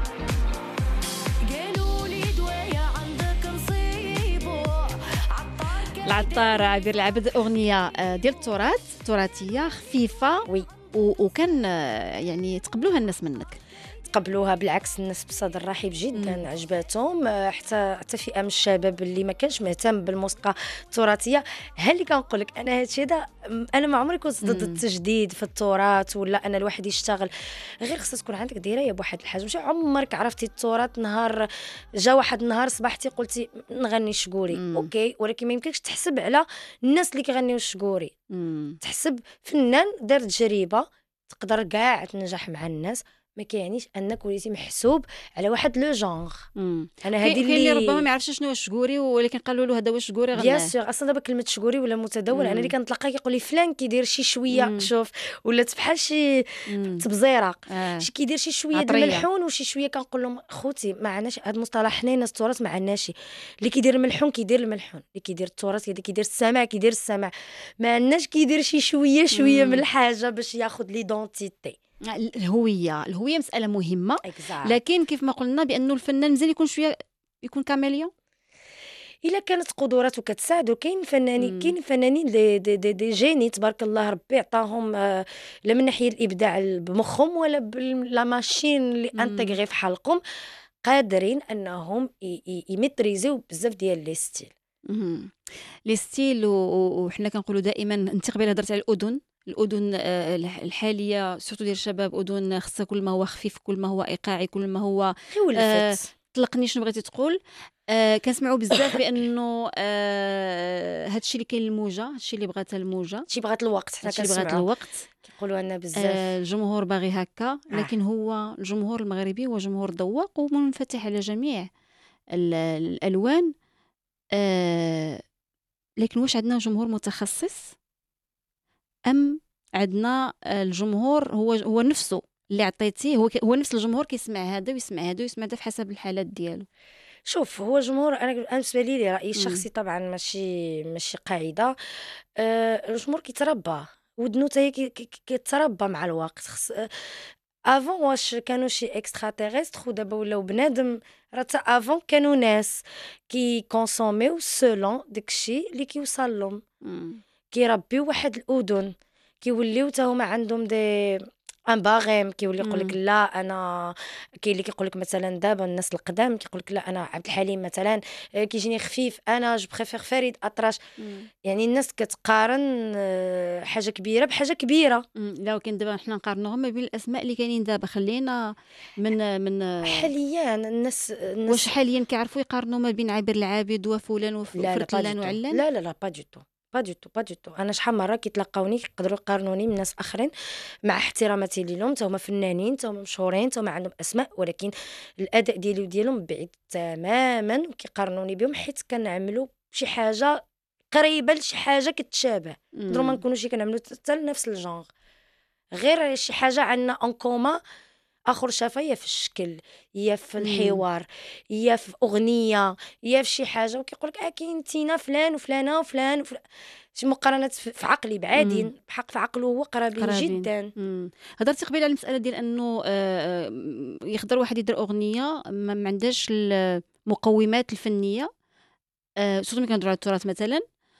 قالوا لي دوايا عندك نصيبو عطار كان العطار عبير العبد اغنيه آه، ديال التراث تراثيه خفيفه وي و- وكان آه، يعني تقبلوها الناس منك. تقبلوها بالعكس الناس بصدر رحيب جدا مم. عجباتهم آه، حتى حتى فئه من الشباب اللي ما كانش مهتم بالموسيقى التراثيه. ها اللي كنقول لك انا هادشي هذا م- انا ما عمري كنت ضد مم. التجديد في التراث ولا انا الواحد يشتغل، غير خصها تكون عندك درايه بواحد الحاجه. ماشي عمرك عرفتي التراث نهار جا واحد النهار صبحتي قلتي نغني الشقوري مم. اوكي، ولكن ما يمكنش تحسب على الناس اللي كيغنيو الشقوري، مم. تحسب فنان دار تجربه تقدر كاع تنجح مع الناس. ما كيعنيش انك وليتي محسوب على واحد لو جونغ. مم. انا كاين هذه كاين اللي اللي ربما ما يعرفش شنو هو الشقوري ولكن قالوا له هذا هو الشقوري بيان غناه. سور. اصلا دابا كلمه شقوري ولا متداول، انا مم. اللي كنتلاقى كيقول لي فلان كيدير شي شويه مم. شوف ولات بحال شي مم. تبزيره آه. شي كيدير شي شويه د عطرية. الملحون وشي شويه. كنقول لهم خوتي ما عندناش هذا المصطلح، حنا ناس التراث ما عندناش. اللي كيدير الملحون كيدير الملحون، اللي كيدير التراث كيدير كيدير السمع كيدير السمع. ما عندناش كيدير شي شويه شويه مم. من الحاجه باش ياخذ ليدونتيتي. الهويه الهويه مساله مهمه، Exact. لكن كيف ما قلنا بانه الفنان مزيان يكون شويه يكون كاميليون. الا كانت قدراته كتساعدو. كاين فنانين مم. كاين فنانين دي, دي, دي, دي جيني تبارك الله ربي عطاهم آه، لا من ناحيه الابداع بمخهم ولا بلا ماشين اللي مم. انتغري في حلقهم، قادرين انهم ي- ي- يميتريزيو بزاف ديال لي ستيل. مهم. لي ستيل و- و- وحنا كنقولوا دائما، انت قبيله هضرت على الاذن الاذن آه، الح- الحاليه سورتو ديال الشباب، اذن خصها كل ما هو خفيف، كل ما هو ايقاعي، كل ما هو غير آه، ولفت طلقني شنو بغيتي تقول. آه كنسمعوا بزاف بانه آه هادشي اللي كاين الموجه، هادشي اللي بغاتها الموجه، شي بغات الوقت. حنا هادشي اللي بغات كنسمعوا الوقت. كيقولوا لنا بزاف. آه الجمهور باغي هكا، لكن هو الجمهور المغربي هو جمهور ذواق ومنفتح على جميع ال- الالوان. آه لكن واش عندنا جمهور متخصص ام عندنا الجمهور هو هو نفسه اللي عطيتيه، هو ك- هو نفس الجمهور كيسمع هذا ويسمع هذا ويسمع هذا في حسب الحالات ديالو. شوف هو جمهور، انا أنا بالنسبه لي لي رايي مم. الشخصي طبعا ماشي ماشي قاعده. آه الجمهور كيتربى ودنو حتى هي كي- كي- كيتربى مع الوقت. خص افون واش كانوا شي اكسترا تيرستر ودابا ولاو بنادم. راه حتى افون كانوا ناس كي كونسوميو سولون داكشي اللي كيوصل لهم، مم. كيربيو واحد الاذن، كيوليو حتى هما عندهم دي ان باغيم. كيولي يقول لك مم. لا انا، كاين اللي كيقول لك مثلا دابا الناس القدام كيقول لك لا انا عبد الحليم مثلا آه، كيجيني خفيف، انا جو بريفير فريد اطراش. مم. يعني الناس كتقارن آه، حاجه كبيره بحاجه كبيره. مم. لا ولكن دابا حنا نقارنوهم ما بين الاسماء اللي كاينين دابا. خلينا من من حاليا الناس الناس واش حاليا كيعرفوا يقارنوا ما بين عابر العابد وفلان لا لا وفرتلان با وعلان؟ لا لا لا با دو تو با دو تو با دو تو. انا شحال مره كيتلاقاوني كيقدروا يقارنوني من ناس اخرين، مع احتراماتي ليهم. تا هما فنانين، تا هما مشهورين، تا هما عندهم اسماء، ولكن الاداء ديالي وديالهم بعيد تماما. وكيقارنوني بهم حيت كنعملوا شي حاجه قريبه لشي حاجه كتشابه. نقدروا ما مم. نكونوش كنعملوا حتى نفس الجونغ، غير شي حاجه عندنا اون كوما اخر شافها يا في الشكل يا في الحوار يا في اغنيه يا في شي حاجه، وكيقول لك اه كاين تينا فلان وفلانه وفلان وفلان. شي مقارنات في في عقلي بعادين، بحق في عقله هو قرابين قرابين. جدا. مم. هضرتي قبيله على المساله ديال انه آه، آه، يقدر واحد يدير اغنيه ما ما عندهاش المقومات الفنيه، آه، سورتو ملي كنهضروا على التراث مثلا،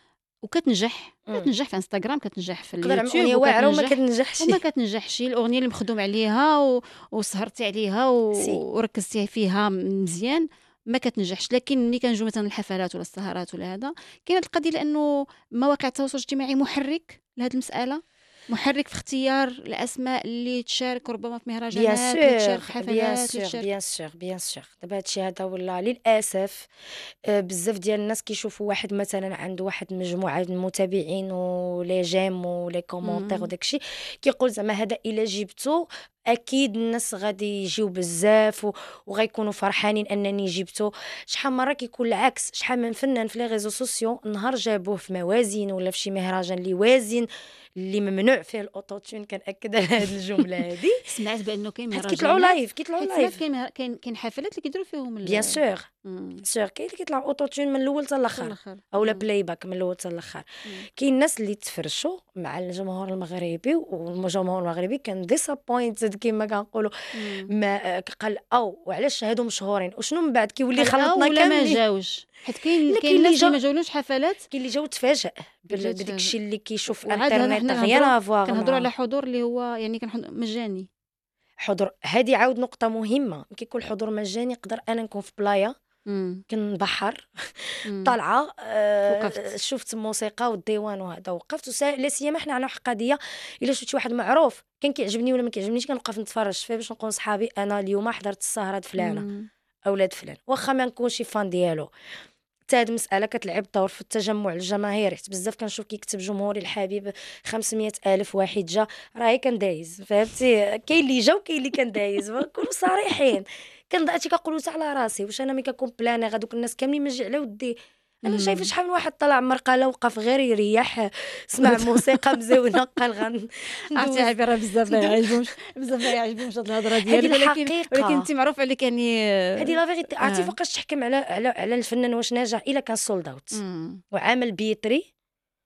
وكتنجح مم. كتنجح في انستغرام، كتنجح في تقدر اليوتيوب، اغنيه واعره وما وكتنجح كتنجحش. وما كتنجحش الاغنيه اللي مخدوم عليها و... وسهرتي عليها و... سي. وركزتي فيها مزيان ما كتنجحش. لكن ملي كنجيو مثلا الحفلات ولا السهرات ولا هذا، كاينه القضيه لانه مواقع التواصل الاجتماعي محرك لهذه المساله، محرك في اختيار الاسماء اللي تشارك ربما في بيان مهرجانات، اللي تشارك سور في بيان حفلات، اللي سور تشارك بيان سور بيان سور. دابا هادشي هذا ولا للاسف آه، بزاف ديال الناس كيشوفوا واحد مثلا عنده واحد مجموعه من المتابعين ولي جيم ولي كومونتير مم. وداكشي، كيقول زعما هذا الا جبتو اكيد الناس غادي يجيو بزاف و- وغيكونوا فرحانين انني جبتو. شحال مره كيكون العكس، شحال من فنان في لي ريزو سوسيو نهار جابوه في موازين ولا في شي مهرجان اللي وازن اللي ممنوع فيه الاوتوتون، كنأكد على هذه الجمله هذه، سمعت بانه كاين حيت كيطلعوا مهرجانات، لايف كيطلعوا حيت سمعت لايف كاين مه- كاين كاين حفلات اللي كيديروا فيهم ال- بيان سور مم. سور. كاين اللي كيطلع اوتوتون من الاول حتى حتى الاخر الاخر. اولا مم. بلاي باك من الاول حتى الاخر. مم. كاين الناس اللي تفرشوا مع الجمهور المغربي، والجمهور المغربي كان ديسابوينتد كما كنقولوا، مم. ما قال او وعلاش هادو مشهورين وشنو من بعد كيولي قال آه خلطنا ولا ما كاملين. جاوش، حيت كاين لا، كاين كاين اللي الناس اللي ما جا جاولوش حفلات. كاين اللي جاو تفاجئ بال- جا بديك تفاجئ. الشيء اللي كيشوف في وعاد هنا انترنت حنا غير كنهضروا افواغ كنهضروا على مع حضور اللي هو يعني كان حضور مجاني. حضور. هذه عاود نقطه مهمه، كيكون الحضور مجاني نقدر انا نكون في بلايا مم. كنبحر مم. طالعه آه، وقفت. شفت الموسيقى والديوان وهذا وقفت وسا... لا سيما حنا عندنا واحد القضيه، الا شفت شي واحد معروف كان كيعجبني ولا ما كيعجبنيش كنوقف نتفرج فيه باش نقول صحابي انا اليوم حضرت السهره د فلانه مم. اولاد فلان، واخا ما نكونش فان ديالو. حتى هاد المساله كتلعب دور في التجمع الجماهيري، حيت بزاف كنشوف كيكتب جمهوري الحبيب خمسمية الف واحد جا، راهي كندايز فهمتي، كاين اللي جا وكاين اللي كندايز نكونوا صريحين. كنضعتي كنقولوا حتى على راسي واش انا ملي كنكون بلاني غادوك الناس كاملين مجي على ودي. انا شايفه مم. شحال من واحد طلع مرقله وقف غير يريح، سمع موسيقى مزيونه قال غن عرفتي عبيره بزاف ما يعجبهمش، بزاف ما يعجبهمش هاد الهضره هذه ديالك، ولكن الحقيقه. ولكن انت معروف عليك يعني. هذه لا فيغيتي. عرفتي آه. فوقاش تحكم على على على الفنان واش ناجح الا كان سولد اوت مم. وعامل بيتري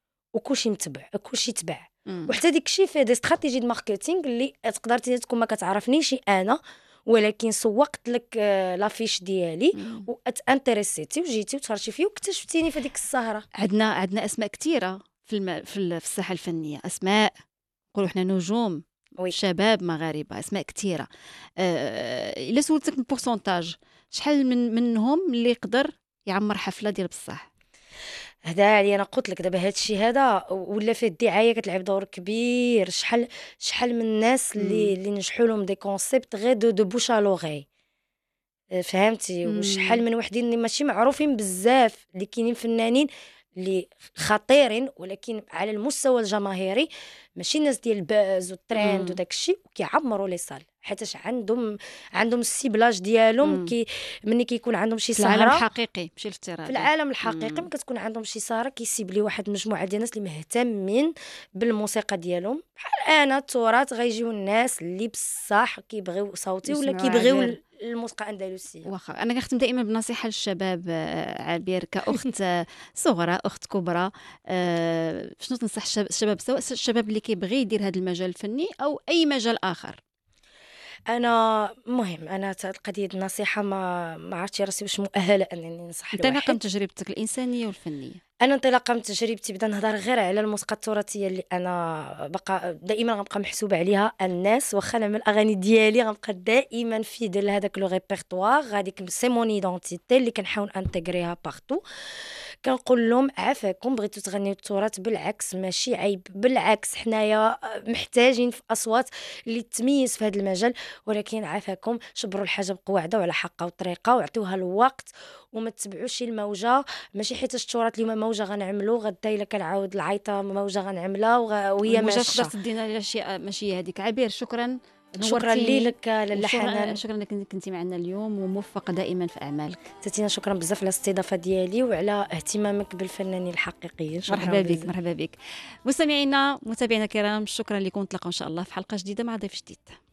وكلشي متبع كلشي تبع. مم. وحتى ديك الشيء فيه دي استراتيجي د ماركتينغ اللي تقدر تكون ما كتعرفنيش انا، ولكن سوقت لك آه، لافيش ديالي مم. واتانتريسيتي وجيتي وتفرجتي فيه واكتشفتيني في ديك السهره. عندنا عندنا اسماء كثيره في الم... في, ال... في الساحه الفنيه، اسماء نقولوا حنا نجوم وي. شباب مغاربه، اسماء كثيره. آه... الا سولتك البورسونتاج شحال من منهم اللي يقدر يعمر حفله ديال بصح؟ هذا علي انا قلت لك دابا هذا الشيء هذا ولا فيه الدعايه كتلعب دور كبير. شحال شحال من الناس اللي اللي نجحوا لهم دي كونسيبت غير دو دو بوش ا لوغي، فهمتي. وشحال من وحدين اللي ماشي معروفين بزاف اللي كاينين فنانين اللي خطيرين ولكن على المستوى الجماهيري ماشي الناس ديال الباز والترند مم. وداك الشيء، وكيعمروا لي صال حيتاش عندهم عندهم السيبلاج ديالهم. مم. كي ملي كيكون عندهم شي في العالم سهره الحقيقي ماشي الافتراضي. في العالم الحقيقي مم. ملي كتكون عندهم شي سهره كيسيبلي واحد المجموعه ديال الناس اللي مهتمين بالموسيقى ديالهم، بحال انا التراث غيجيو الناس اللي بصح كيبغيو صوتي ولا يسمعوا كيبغيو عبير. الموسيقى الاندلسيه. واخا انا كنختم دائما بنصيحه للشباب، آه، عبير كاخت آه، صغرى اخت كبرى، آه، شنو تنصح الشب- الشباب، سواء الشباب اللي كيبغي يدير هذا المجال الفني او اي مجال اخر؟ انا مهم انا تا القضيه النصيحه ما ما عرفتش راسي واش مؤهله انني ننصح انت نقم الواحد. تجربتك الانسانيه والفنيه. انا انطلاقا من تجربتي بدا نهضر غير على الموسيقى التراثيه اللي انا بقى دائما غنبقى محسوبه عليها الناس، واخا انا من الاغاني ديالي غنبقى دائما فيدل لهذاك لو ريبرتوار، هذيك سي مون ايدونتيتي اللي كنحاول انتغريها بارتو. كنقول لهم عافاكم بغيتوا تغنيو التراث بالعكس ماشي عيب، بالعكس حنايا محتاجين في اصوات اللي تميز في هذا المجال، ولكن عافاكم شبروا الحاجه بقواعده وعلى حقها وطريقه وعطيوها الوقت وما تتبعوش الموجه. ماشي حيت التراث اليوم موجه غنعملو غدا الا كنعاود العيطه موجه غنعملها وغ- وهي الموجة ماشيه. تقدر تدينا الاشياء ماشي هذيك. عبير شكرا، شكرا نورتيني. لك لاله وشكراً- حنان، شكرا انك كنتي معنا اليوم، وموفقه دائما في اعمالك. تاتينا شكرا بزاف على الاستضافه ديالي وعلى اهتمامك بالفنانين الحقيقيين. شكرا مرحبا بك، بزاف. مرحبا بك. مستمعينا متابعينا الكرام، شكرا لكم، نتلاقاو ان شاء الله في حلقه جديده مع ضيف جديد.